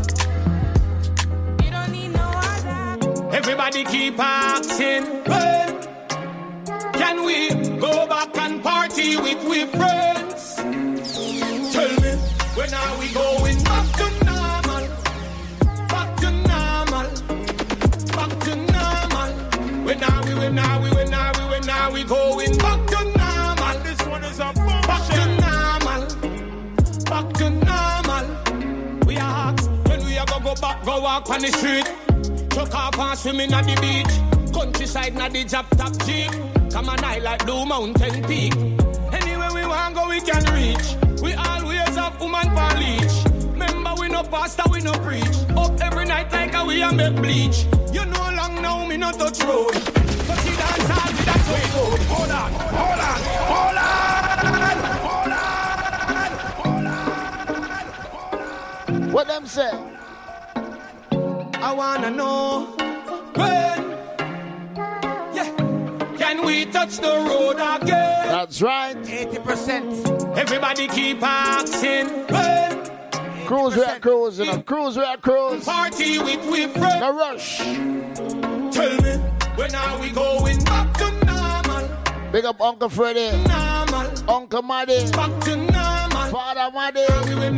You don't need no other. Everybody keep asking, when can we go back and party with we friends? Tell me, when are we going back to normal? Back to normal. Back to normal. When are we going back to normal? This one is a back to normal. Back to normal. We are when we are go back, go walk on the street. Chuck off and swimming at the beach. Countryside na the drop top jeep. Come on, I like Blue Mountain Peak. Anywhere we want go, we can reach. We always have woman for leech. Remember, we no pastor, we no preach. Up every night like a we a make bleach. You know long now, me no touch road. So she dance all with that way good. Hold on, hold on, hold on, hold on. What them say? I wanna know when, yeah, can we touch the road again? That's right. 80%. Everybody keep asking when. Cruise we are cruising, cruise we are cruise. Party with we friends. No rush. Tell me, when are we going back to normal? Big up Uncle Freddy. Normal. Uncle Maddie. Back to normal. Father Maddie. When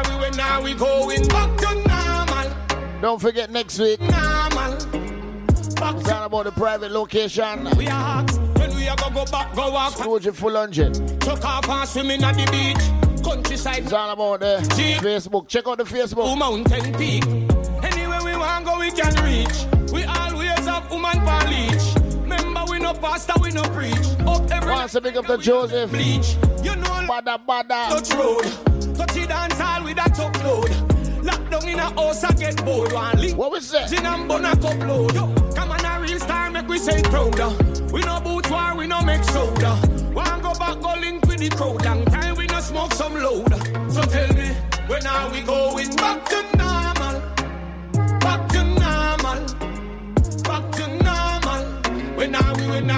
are we going back to normal? Don't forget next week. Normal. It's all about the private location. We are hot. When we are go back, go walk. Scrooge full 100. Took off and swimming at the beach. Countryside. It's all about the Facebook. Check out the Facebook. Mountain peak. Anywhere we want go, we can reach. We always have woman for leech. Remember, we no pastor, we no preach. Up every once a big up to Joseph. Bleach. You know, bada. Touch road. Touch the dance hall with a top load. Lock down in a house and get bored. One link. What was that? Gin and bun a cup load. Come on, a real star, make we say prouder. We no boot war, we no make soda. One go back, go link with the crowd. Long time we no smoke some load. So tell me, when are we going back to normal? Back to normal. Back to normal. When are we going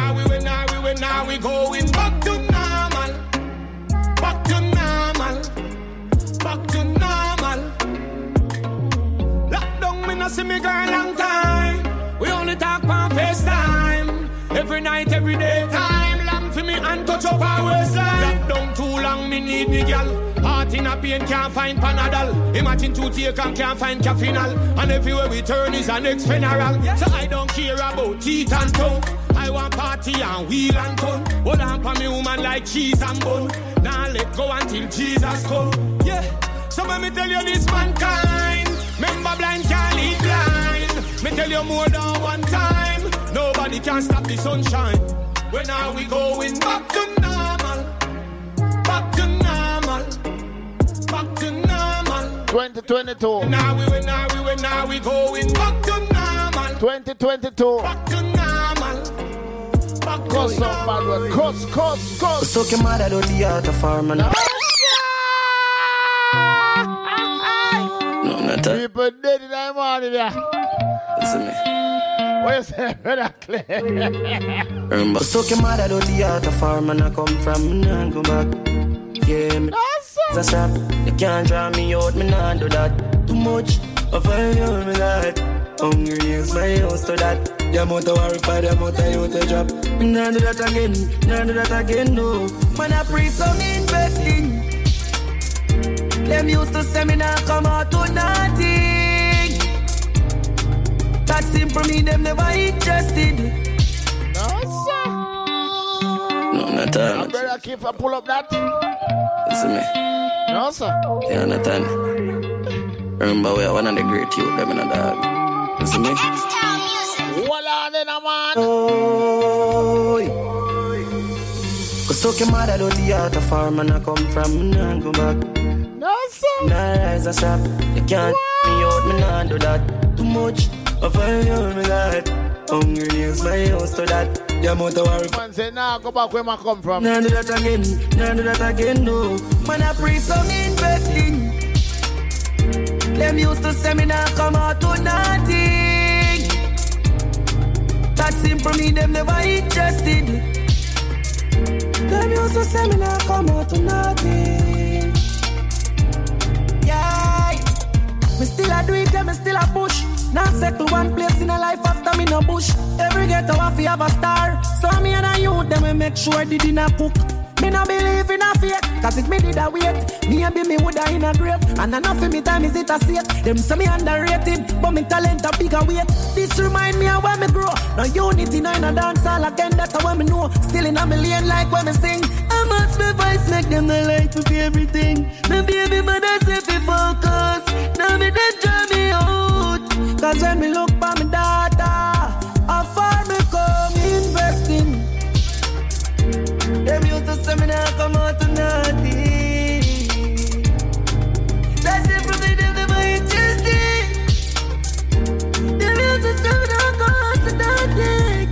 back to normal? Back to normal. Back to normal. Lockdown, me no see me girl long time. We only talk on FaceTime. Every night, every day, time. Long for me and touch up our waistline. Lockdown too long, me need me girl. Heart in a pain, can't find Panadol. Imagine two take and can't find Cafinal. And everywhere we turn is an next funeral. So I don't care about teeth and tongue. I want party and wheel and tongue. Hold on for me woman like cheese and bun. Now let go until Jesus come. Yeah, so let me tell you this mankind. Remember blind can't lead blind. Me tell you more than one time. Nobody can stop the sunshine. When are we going back to normal? Back to normal. Back to normal. 2022. Now we going back to normal. 2022. Back to normal. Back to Cuss up, bad one. Cuss. So que mad out the art of farmer now. No, not that. People dead in the morning, yeah. Listen me. What you say, brother Clay? Remember, so que mad out the art of farmer I come from, me nah go back. Yeah, me that's a strap. You can't draw me out, me nah do that. Too much of a young me that. Hungry is my house to that. Your motor worry for the motor you to drop. Me nah do that again, no. Man, I pray some investing. Them used to say me nah come out to nothing. That simple me, them never interested. No, sir. No, not that. Brother, keep a pull up that. Listen me. No, sir. Yeah, Nathan. Remember, we are one of the great youth, them in a dog. Listen me. What on in a man? Oh, cause so que mad out the art of farm and I come from, me nah go back. No, sir. Nah rise a strap. You can't me out, me nah do that. Too much of a young me that. Hungry is my house to that. Your motor worry. Man say, nah, go back where I come from. Nah do that again, no. Man, I pray some investing. Them used to say me nah come out to nothing. That simple me, them never interested. Them used to say me nah come out to nothing. Yeah, me still a do it, yeah, me still a push. Now settle one place in a life after me no bush. Every ghetto have to have a star. So me and a youth, them we make sure they didn't cook. Me no believe in a fate, cause if me did a wait, maybe me woulda in a grave. And enough of me time is it a set. Them say me underrated, but me talent a bigger weight. This remind me of when me grow. No unity, no in a dance all again, that's how me know. Still in a million like when me sing. I must my voice make them the light for everything. Me baby mother say fi focus. Now me they draw me out. Cause when me look for me daughter, how far me come investing. Them used to say me nah come out to nothing. That's it for me, them never interested. Them used to say me nah come out to nothing.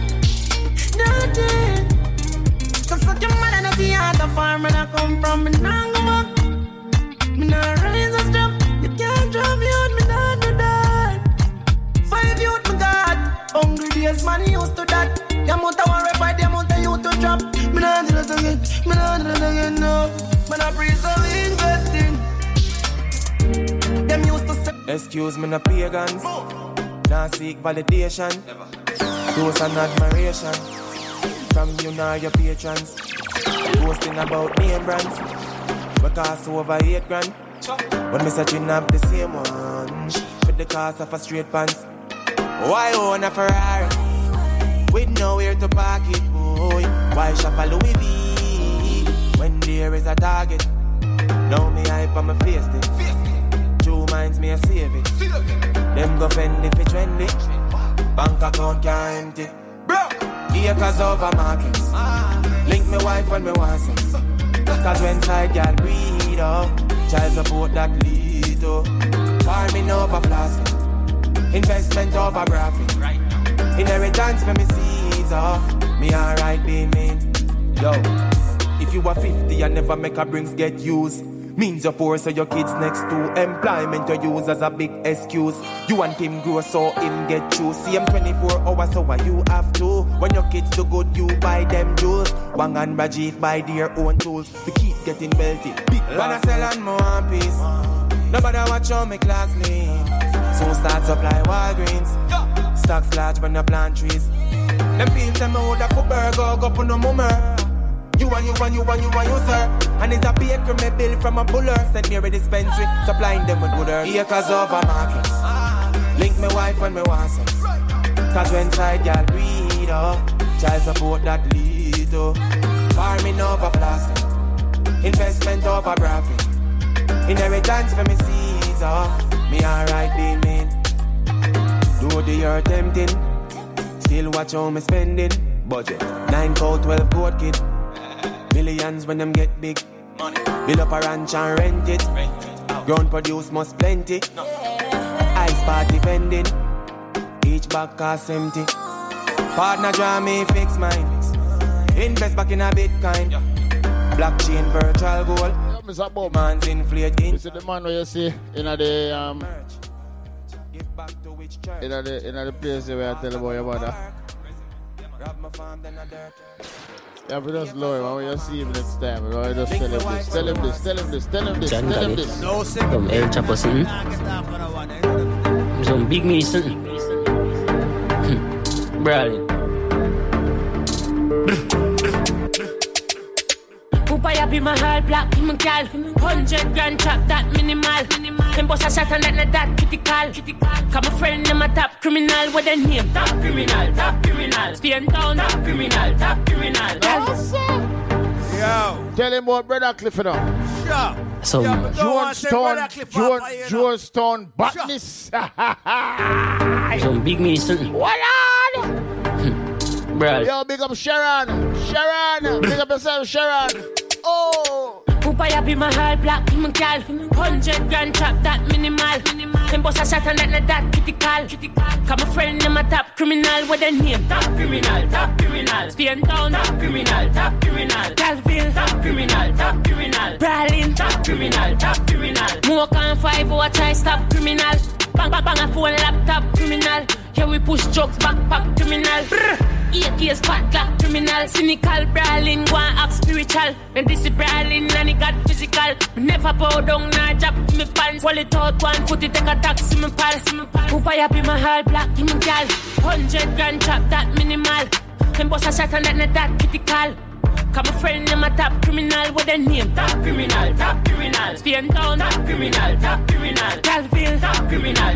Cause such a man and the other farm and I come from, me nah go back. Me nah rise a step. You can't drop me out, me nah do that. 5 youth me got. Hungry days man used to that. Your mother worry fight, your mother you to drop. Me nah do that again, no. Man I breathe some investing. Them used to say excuse me, no pagans. Nah seek validation. Close and admiration from you now your patrons. Posting about name brands. We cost over 8 grand. When me searching up the same one with the cost of a straight pants. Why own a Ferrari with nowhere to park it, boy. Why shop a Louis V when there is a target? Now me hype on my face it. 2 minds me a save it. Them go fend if it's trendy. Bank account can't empty. Acres over markets. Link me wife when me want sex. Cause when side girl breed up, child support that lead up. Farming over flossing, investment over profit. Inheritance for me seeds up. Me alright being mean. Yo, if you are 50 and never make a brings get used, means you're poor so your kids next to employment you use as a big excuse. You want him grow so him get you. See him 24 hours so why you have to. When your kids do good you buy them jewels. Wang and Rajiv buy their own tools. We keep getting belted. Big when I sell and more piece. Nobody watch how me clocks lean. So start supply Walgreens. Stocks large when you plant trees. Them fields them out of a burger go for no mummer. You and you, sir. And it's a baker me bill from a buller. Send me a dispensary, supplying them with wooders. Acres over markets. Link me wife when me want sex. Cause when side girl breed up, child support that lead up. Farming over flossing, investment over profit. Inheritance for me seeds up. Me alright being mean. Do the earth tempting. Still watch how me spending. Budget 9 coat 12 goat kid. Millions when them get big. Build up a ranch and rent it. Ground produce must plenty. Ice party vending. Each bag cost empty. Partner draw me fix mine. Invest back in a Bitcoin. Blockchain virtual gold. Man's inflating. This is the man where you see in the place where I tell about your mother. Yeah, but just lower, when you see him next time, I just tell him this. No, some El Chapo sing. Some big me sing. Brawling. Upaya be my heart black, him a gal. 100 grand trap that minimal. Them boss a shot and that critical. Come a friend, them a top criminal. What the name? Top criminal. Spain down. Top criminal. Yo, tell him about Brother Clifford now. Sure. So, Georgetown botanist. Some big me sing. What on? Bro. Yo, big up Sharon. Big up yourself, Sharon. Oh. Upaya be my heart black, him a gal. 100 grand trap that minimal. Them boss a shot and that critical. Come a friend, them a top criminal. What the name? Top criminal. Spain down. Top criminal. Calville. Top criminal. Berlin. Top criminal. More can 5 hour try stop criminal. Bang a phone laptop criminal. Here we push drugs backpack criminal. AK spot clock criminal. Cynical brawling, go and act spiritual. Then this is brawling and it got physical. Never bow down, nah drop me pants. Wall it out, 1 foot it take a taxi, me pal. Upaya be my heart black, him a gal. 100 grand trap that minimal. Them boss a shot and that critical. Come a friend, them a top criminal. What the name? Top criminal. Spain down. Top criminal. Calville. Top criminal.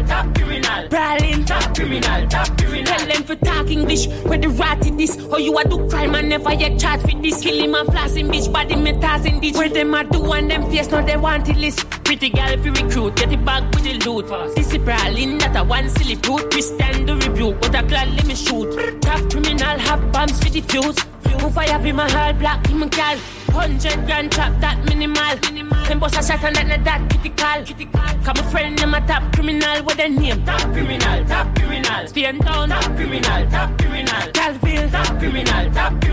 Berlin. Top criminal. Tell them for talk English. Where the rat in this? Or you a do crime and never yet charged with this. Kill him and flossing bitch, body me tossing this. Where them a do and them face now they want it list. Pretty girl if you recruit, get it back with the loot. This is Berlin, that a one silly brute. Christian do rebuke, but a glad let me shoot. Top criminal have bombs for the fuse. Fire be my heart black, him a gal. 100 grand trap that minimal. Them boss a shot and that critical. Come a friend, them a top criminal. What the name? Top criminal. Spain down. Top criminal. Calville. Top criminal.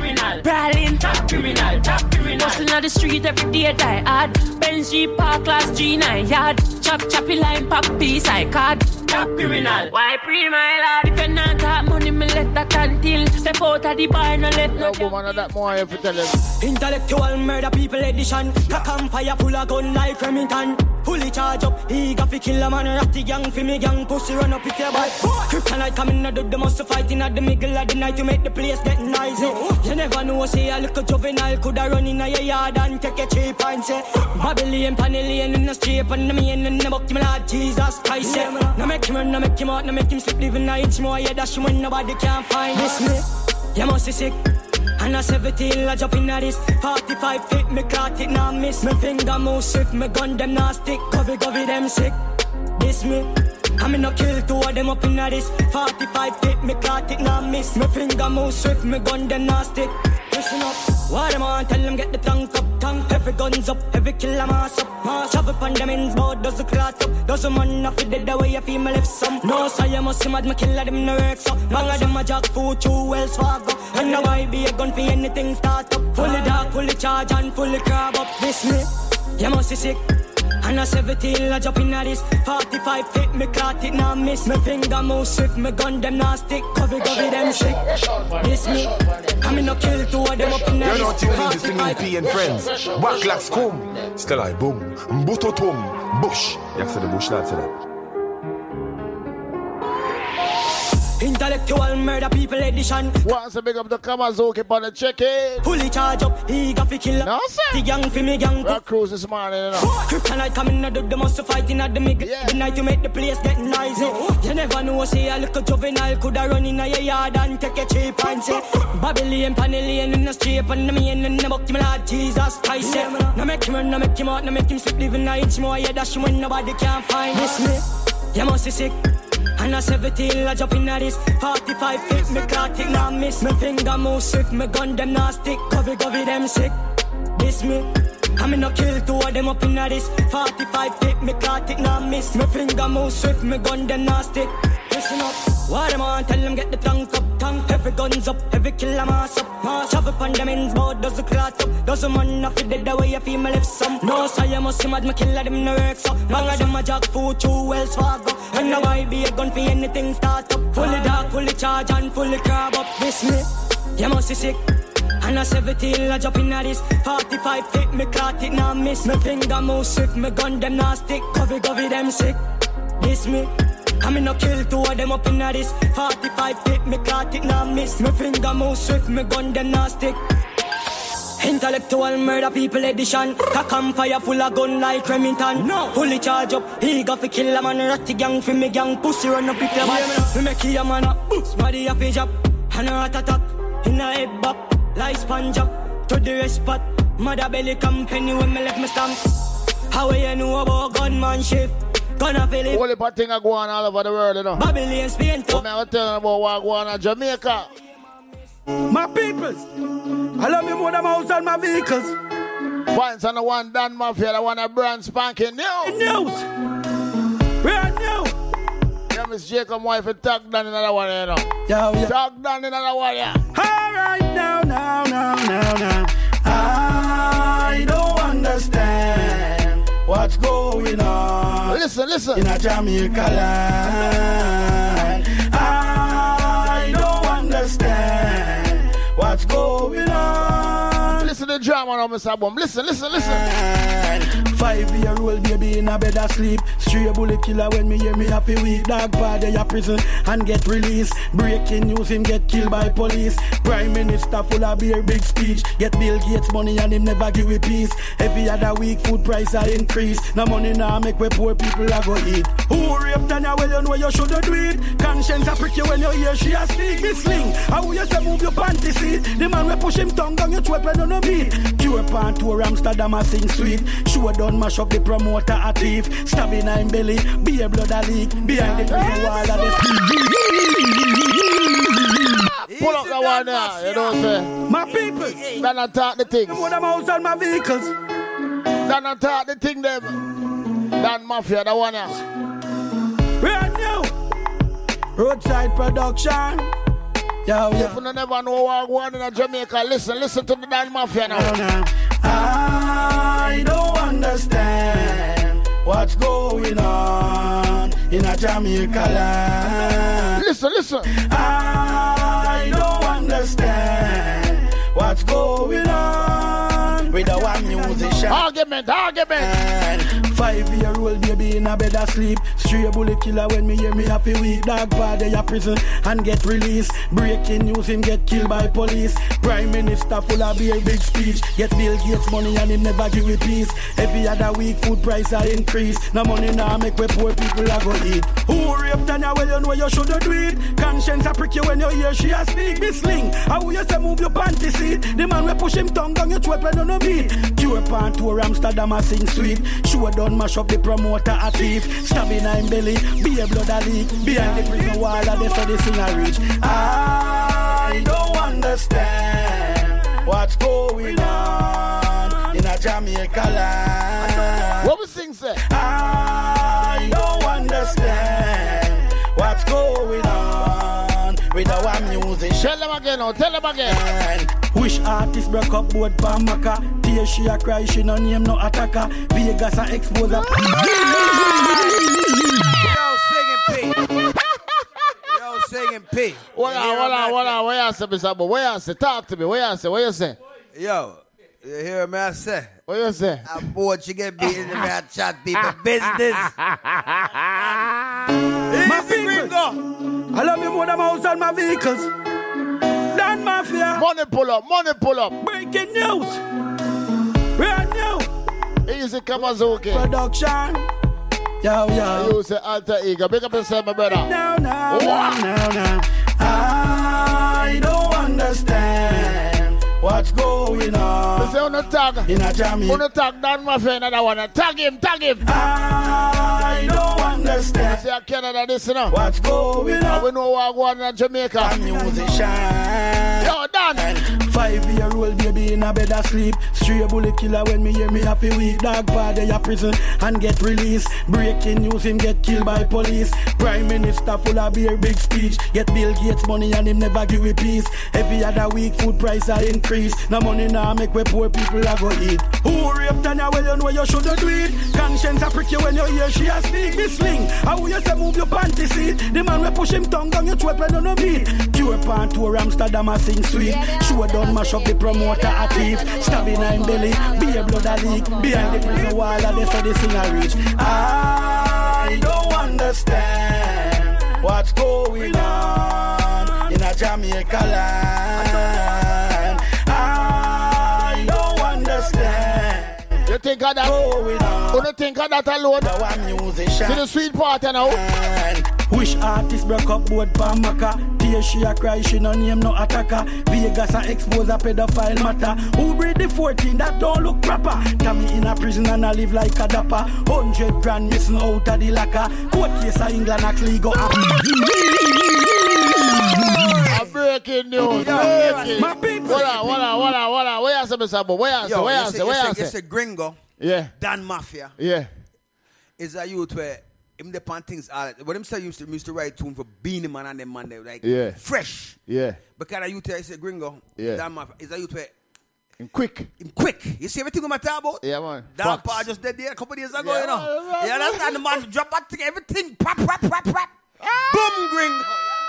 Berlin. Top criminal. Bustin' on the street every day die hard. Benz G Park class G9 yard. Choppy line pop piece I card. Top criminal. Why pre my lad? If you not have money, me let that until. Step out of the bar, no let no woman of that more if you tell him. Intellectual murder people edition. Crack and fire full of gun like Remington. Fully charge up, he got fi kill a man. Ratty gang fi me gang, pussy run up if you bad. Kryptonite coming out of the muscle fighting at the middle of the night to make the place get noisy. You never know, say a little juvenile coulda run in a your yard and take a cheap and say Babylon, Panellian in the street and the main and the buck to me Lord Jesus Christ. No make him run, no make him out, no make him sleep, living a inch more. Yeah, that's when nobody can find this me. You must be sick. And I 17, I jump in at this 45 feet, me caught it, now miss. Me finger move swift, me gun them now stick. Covey, them sick. This me. I'm in a kill two of them up in at this 45 feet, me caught it, now miss. Me finger move swift, me gun them now stick. Listen up, what them on, tell them get the tank up. Tank, every guns up, every killer mass up. Mass up upon them ins, bout does the clot up. Doesn't man off it dead the way you feel me left some. No, so you must see mad, me killer them no works up. Bang of them a jack food, 2 Wells Fargo. And now I be a gun for anything start up. Fully dark, fully charge and fully crab up. This me, you must be sick. And I 17, I jump in at this 45 feet, me caught it, now miss. Me finger move swift, me gun them now stick. Covey, them sick. This me, I'm in a kill two of them up in at this. You're not tuning to Singing P and Friends. Backlash come. Still I boom. Mbutotum. Bush. You say the bush, that's it. Intellectual murder people edition. Once a big up the Kamazuki on the check-in. Fully charge up, he got fi kill. No, sir. The gang fi me gang. Rock cruise this morning, you know. Kryptonite coming out of the most fighting at the mig. Yeah. The night to make the place get noisy. You never know, say a little juvenile coulda run in a your yard and take a cheap and say Babylon, Panellian in the street and the man in the buck, my Lord Jesus Christ. No make him run, no make him out, no make him sleep, living an inch more. Yeah, dash when nobody can find this me. You must be sick. And I 17, I jump in at this 45 feet, me caught it, now miss. Me finger move swift, me gun them now stick. Covey, them sick. This me, I'm in a kill two of them up in at this 45 feet, me caught it, now miss. Me finger move swift, me gun them now stick. Listen up, what them on, tell them get the tank up. Tank, every guns up, every killer mass up. Mass up upon them ins, bout does the clot up. Doesn't man off it dead the way you feel me left some. No, so you must see mad, me killer them no works up. Bang of them a jack food, 2 Wells Fargo. And now I be a gun for anything start up. Fully dark, fully charge and fully crab up. This me, you must be sick. And I 17, I jump in at this 45 feet, me caught it, now miss. Me finger move swift, me gun them now stick. Covey, them sick. This me, I'm in a kill two of them up in at this 45 feet, me caught it, now miss. Me finger move swift, me gun them now stick. Intellectual murder people edition. Cock and fire full of gun like Remington. No, fully charge up. He got fi kill a man. Ratty gang fi me gang. Pussy run up if you bad. We make a man up. Smarty a fi jab. And a rat attack. In a head back. Like sponge up. To the rest spot. Mother belly company when me left me stamp. How you know about gunman shift? Gonna feel it. Only bad thing I go on all over the world, you know. Babylon, Spain too. I'm telling you about what go on in Jamaica. My peoples, I love you more than my house and my vehicles. Points on the one Dan Mafia, the one that brand spanking new. News. Brand new. Yeah, Miss Jacob wife and Tag Dan another one, you know. Yeah. Tag Dan another one, yeah. Alright, now. I don't understand what's going on. Listen. In a Jamaica land. I don't understand what's going on. Listen to the drama now, Mr. Boom. Listen. 5-year-old baby in a bed asleep. Straight bullet killer when me hear me happy weak. Dog bad a prison and get released. Breaking news, him get killed by police. Prime Minister full of beer, big speech. Get Bill Gates money and him never give a peace. Every other week food price a increase. No money now make we poor people a go eat. Who raped Tanya? Well you know you shoulda do it. Conscience a prick you when you hear she a speak. Me sling. How you say move your panty seat? The man we push him tongue down your throat when you no beat. Cure pan to Amsterdam a sing sweet. Sure done mash up the promoter a thief. Stabbing in belly, beer blood a leak. Behind the prison wall of the pull up the one there, you know what I'm saying? My people, then attack the things. More than my house and my vehicles. Then attack the thing them. Dan Mafia, the one there. Brand new. Roadside production. Yo. If you never know what going on in Jamaica, listen to the Dan Mafia now. I don't understand what's going on in a Jamaica land. Listen. I don't understand what's going on with the one musician. Argument. 5 5-year-old baby in a bed asleep. Stray bullet killer when me hear me happy weak. Dog party a prison and get released. Breaking news him get killed by police. Prime Minister full of beer big speech. Get Bill Gates money and him never give me peace. Every other week food price a increase. No money now make we poor people a go eat. Who raped Tanya? Well you know you shoulda do it. Conscience a prick you when you hear she a speak. This sling how you say move your panty seat. The man we push him tongue down your throat when you no meet. Cure pan tour Amsterdam a sing sweet. Sure done mash up the promoter a thief. Stabbing in belly, be a blood a leak. Behind the prison wall and they for the sing a reach. I don't understand what's going on in a Jamaica land. What we sing say? I don't understand what's going on with our music. Tell them again, oh, tell them again. Wish artist broke up both Pamaka. Tear she a cry, she no name no attacker. Vegas a expose a Yo, singing P. What on, where you say, Mr. Bo? Where you say? Talk to me, where you say, what you say? Yo, you hear me I say? What you say? I'm bored you get beaten in the man chat people business. My people, I love you more than my house and my vehicles. Dan Mafia. Money pull up. Breaking news. Brand new. Easy Kamazuki. Production. Yo. You say alter ego. Big up yourself, my brother. Now. I don't understand what's going on. You say on the tag. In a Jamaica. On the tag, Dan Mafia, another one. Tag him. I don't understand. You say Canada, this, you know. What's going on? We know what going on in Jamaica. A musician. Yo, Dan. 5-year-old baby in a bed asleep. Stray bullet killer when me hear me happy weak. Dog party a prison and get released. Breaking news him get killed by police. Prime Minister full of beer big speech. Get Bill Gates money and him never give me peace. Every other week food price a increase. No money now make we poor people a go eat. Who raped Tanya? Well you know you shoulda do it. Conscience a prick you when you hear she a speak. This sling how you say move your panty seat. The man we push him tongue down your throat when you no meet. Cure pan tour Amsterdam a sing sweet. Sure done mash up the promoter a thief. Stabbing in belly, be a blood a leak. Behind the prison wall and they for the sing a reach. I don't understand what's going on in a Jamaica land. I don't understand. You think of that? You think of that alone? See the sweet part now. Wish artist broke up both Pamaka. Tear she a cry, she no name no attacker. Vegas a expose a pedophile matter. Who breed the 14 that don't look proper? Tommy in a prison and I live like a dapper. 100 grand missing out of the locker. Court case of England actually go up. Breaking news. My people. Hold on. Where you say, Mr. Bo? Where you say? It's a gringo. Yeah. Dan Mafia. Yeah. Is a youth where him the pan things are. What him say used to write tune for Beanie Man and them man they like fresh. Yeah. Because a youth is a gringo. Yeah. Dan Mafia is a youth where him quick. You see everything I'm talking about? Yeah, man. Dan Pa just dead there a couple days ago, you know. You understand? The man drop out to everything. Pop. Boom, gringo.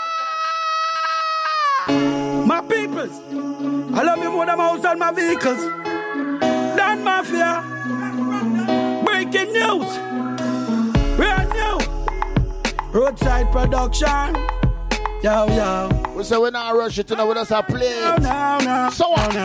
My peoples, I love you more than my house and my vehicles. Dan Mafia, breaking news, brand new, roadside production. Yo. We say we're not rushing to know with us a play. No. So on.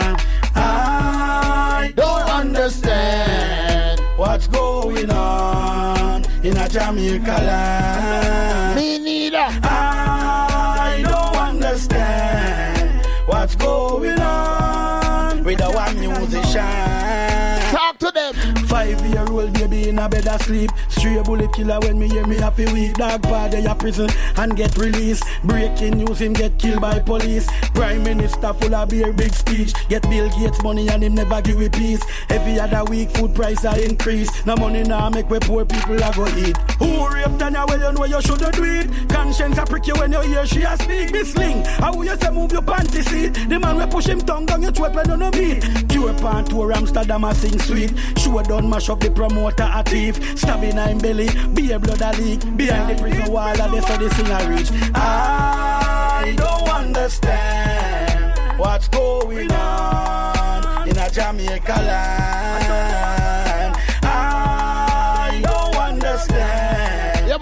I don't understand what's going on in a Jamaica land. Me neither. I don't understand what's going on with our musician. Talk to them. 5-year-old baby in a bed asleep. Stray bullet killer when me hear me happy weak. Dog party a prison and get released. Breaking news him get killed by police. Prime Minister full of beer big speech. Get Bill Gates money and him never give me peace. Every other week food price a increase. No money now make we poor people a go eat. Who raped Tanya? Well you know you shoulda do it. Conscience a prick you when you hear she a speak. This sling how you say move your panty seat. The man we push him tongue down your throat when you no meet. Cure pan tour Amsterdam a sing sweet. Sure done mash up the promoter a thief. Stabbing in belly, be a blood a leak. Behind the prison wall and they for the sing a reach. I don't understand what's going on in a Jamaica land. I don't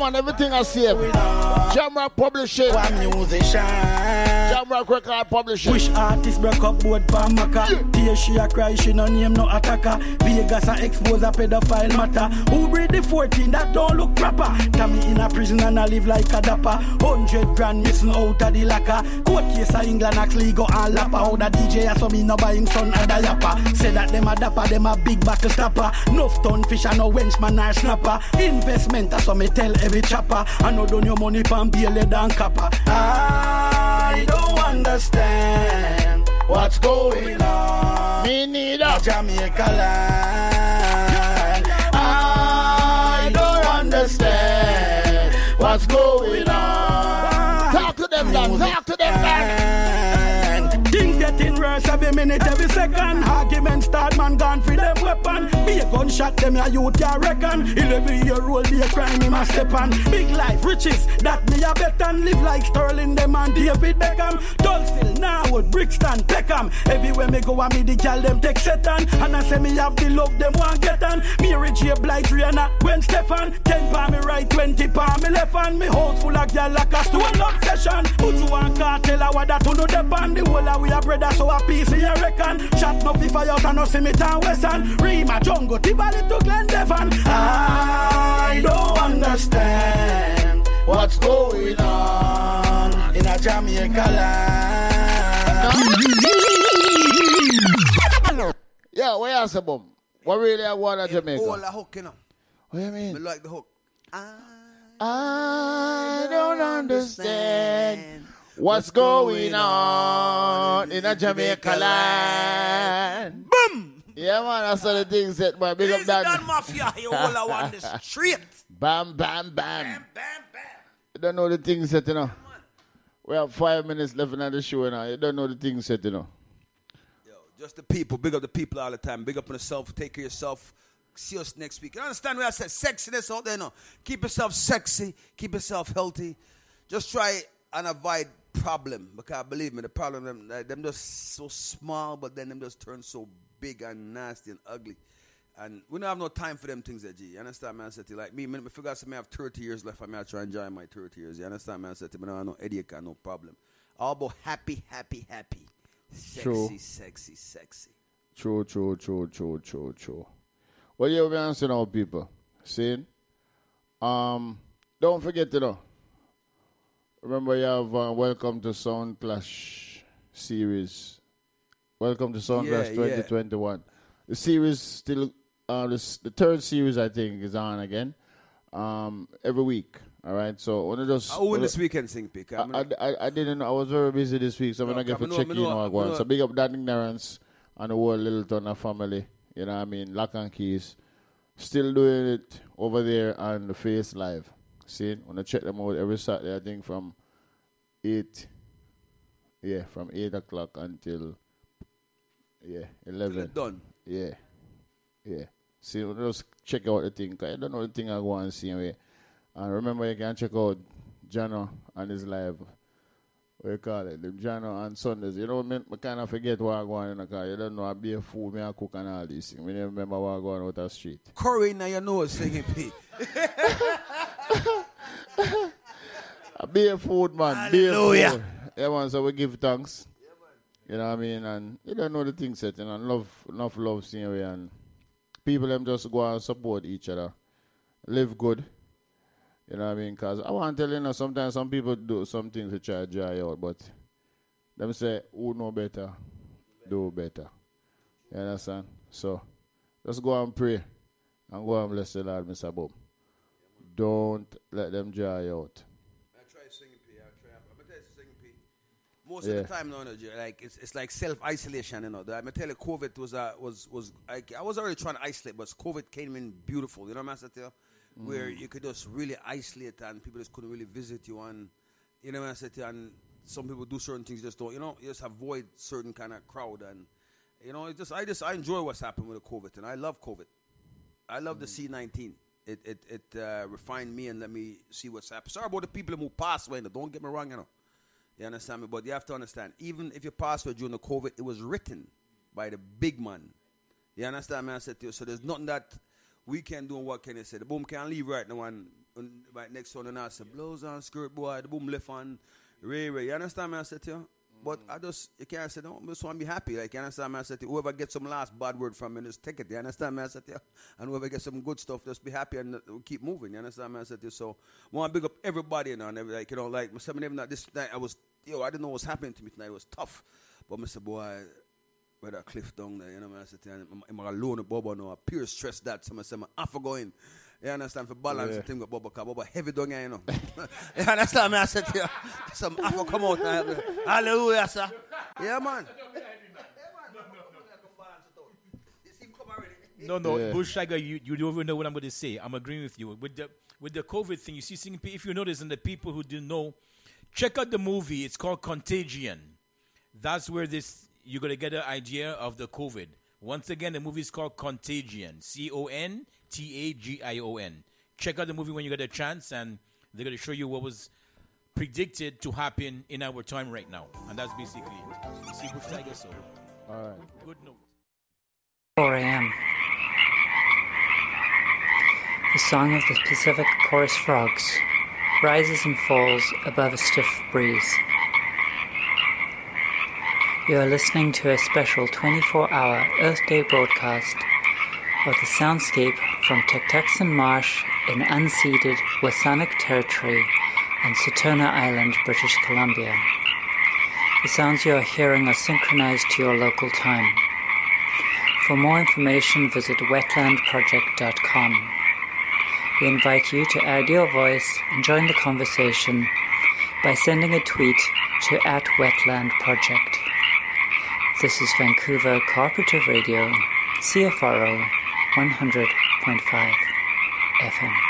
man, everything I see. Jamrock Publishing. One musician. Jamrock Record Publishing. Wish artist break up board Pamaka. Tears she a cry, she no name no attacker. Vegas a expose a pedophile matter. Who breed the 14 that don't look proper? Tommy in a prison and I live like a dapper. 100 grand missing out of the locker. Court case a England actually go and lapper. How the DJ a so me no buy him son a diaper. Say that them a dapper, them a big battle stopper. No stone fish and no wench man or snapper. Investment a so me tell every chopper. I know done your money pan be a lead and copper. I don't understand what's going on. Me neither. Jamaica land. I don't understand what's going on. Talk to them, Dan. Talk to them, Dan. Things getting worse every minute, every second. Argument start, man gone for them weapon. Be a gunshot, them a youth ya reckon. 11-year-old be a crime, him a step on. Big life, riches, that me a bet on. Live like Sterling, them and David Beckham. Tulsil, Norwood, Brixton, Peckham. Everywhere me go, I me the gal them take Satan. And I say me have the love, them want get on. Mary J. Blige, Rihanna, Gwen Stefan. 10 pa me right, 20 pa me left on. Me house full of gal like a stone obsession. Put you on cartel, I want that to know the band. The whole of we a brother, so a piece of you reckon. Shot no fi fire out and no see me town Western. Rima, Jungle, Tivoli to Glen Devon. I don't understand what's going on in a Jamaica land. Yeah, where else a boom? What really I want at Jamaica? All the hook, you know. What do you mean? Me like the hook. I don't understand what's going on in a Jamaica land. Boom! Yeah, man, that's all the things that my big up that mafia, you all I want the straight. Bam, bam, bam. You don't know the things that, you know. We have 5 minutes left in the show now. You don't know the things that, you know. Yo, just the people. Big up the people all the time. Big up on yourself. Take care of yourself. See us next week. You understand what I said? Sexiness out there, no. Keep yourself sexy. Keep yourself healthy. Just try and avoid problem. Because believe me, the problem, them just so small, but then them just turn so big and nasty and ugly. And we don't have no time for them things, G. You understand, man? Like me, I forgot I have 30 years left. I may try and enjoy my 30 years. You understand, man? I don't have no headache and no problem. All about happy, happy, happy. Sexy, True. sexy, sexy. True. Well, yeah, we're answering our people. See? Don't forget, you know. Remember, you have Welcome to Sound Clash series. Welcome to Sound Clash 2021. The series still, the third series, I think, is on again. Every week. All right, so when I just. I win this weekend, Sing Pick. I didn't know. I was very busy this week, so I'm going to get for checking in. So big up that ignorance and the whole Littleton family. You know what I mean? Lock and Keys. Still doing it over there on the Face Live. See? When I check them out every Saturday, I think from 8. Yeah, from 8 o'clock until 11. Done. Yeah. See, just check out the thing. Cause I don't know the thing I go and see anyway. And remember, you can check out Jano and his live. What you call it? The Jano on Sundays. You know, I kind of forget what I go on in the car. You don't know, I be a fool, I cook and all these things. I never remember what I go on out the street. Curry, now you know Singing P. I be a food, man. Hallelujah. Be a food. Yeah, man, so we give thanks. You know what I mean? And you don't know the thing set, and enough love seeing we, and people them just go and support each other. Live good. You know what I mean? Because I want to tell you, sometimes some people do some things to try to dry out, but them say, who know better, do better. You understand? So, just go and pray and go and bless the Lord, Mr. Bob. Don't let them dry out. I try singing P. I'm going to tell you singing P. Most of the time, no, like it's like self-isolation, you know. I tell you, COVID was like, I was already trying to isolate, but COVID came in beautiful, you know what I'm saying? Where you could just really isolate and people just couldn't really visit you, and you know what I'm saying? And some people do certain things, just don't, you know, you just avoid certain kind of crowd, and you know, I enjoy what's happened with the COVID, and I love COVID. I love the C-19. It refined me and let me see what's happening. Sorry about the people who passed away. Don't get me wrong, you know. You understand me? But you have to understand, even if you passed away during the COVID, it was written by the big man. You understand me? I said to you, so there's nothing that we can do, and what can you say? The boom can't leave right now and right next one and I say, blows on skirt boy, the boom left on Ray. You understand me? I said to you? But you can't say, no, I just want to be happy. Like, you understand me? I said to you, whoever gets some last bad word from me, just take it. You understand me? I said to you? And whoever gets some good stuff, just be happy and keep moving. You understand me? I said to you? So, I want to big up everybody, you know, and like, you know, like, this night, I didn't know what was happening to me tonight. It was tough. But Mr. Boy, brother Cliff down there, you know, I said to you, I'm alone with Bobo now. Pure stress that. So I said, I'm half going. You understand? For balance the thing with Bobo, because Bobo heavy down here, you know. You understand me? I said to you, some half come out now. Hallelujah, sir. Yeah, man. No, Bush Tiger, you don't even know what I'm going to say. I'm agreeing with you. With the COVID thing, you see, if you notice, and the people who didn't know, check out the movie. It's called Contagion. That's where you're going to get an idea of the COVID. Once again, the movie is called Contagion. Contagion. Check out the movie when you get a chance, and they're going to show you what was predicted to happen in our time right now. And that's basically it. You see Bush Tiger, so. All right. Good note. 4 a.m. The song of the Pacific chorus frogs rises and falls above a stiff breeze. You are listening to a special 24-hour Earth Day broadcast of the soundscape from Tucktuxon Marsh in unceded Wasanic territory on Setona Island, British Columbia. The sounds you are hearing are synchronized to your local time. For more information, visit wetlandproject.com. We invite you to add your voice and join the conversation by sending a tweet to @wetlandproject. This is Vancouver Cooperative Radio, CFRO 100.5 FM.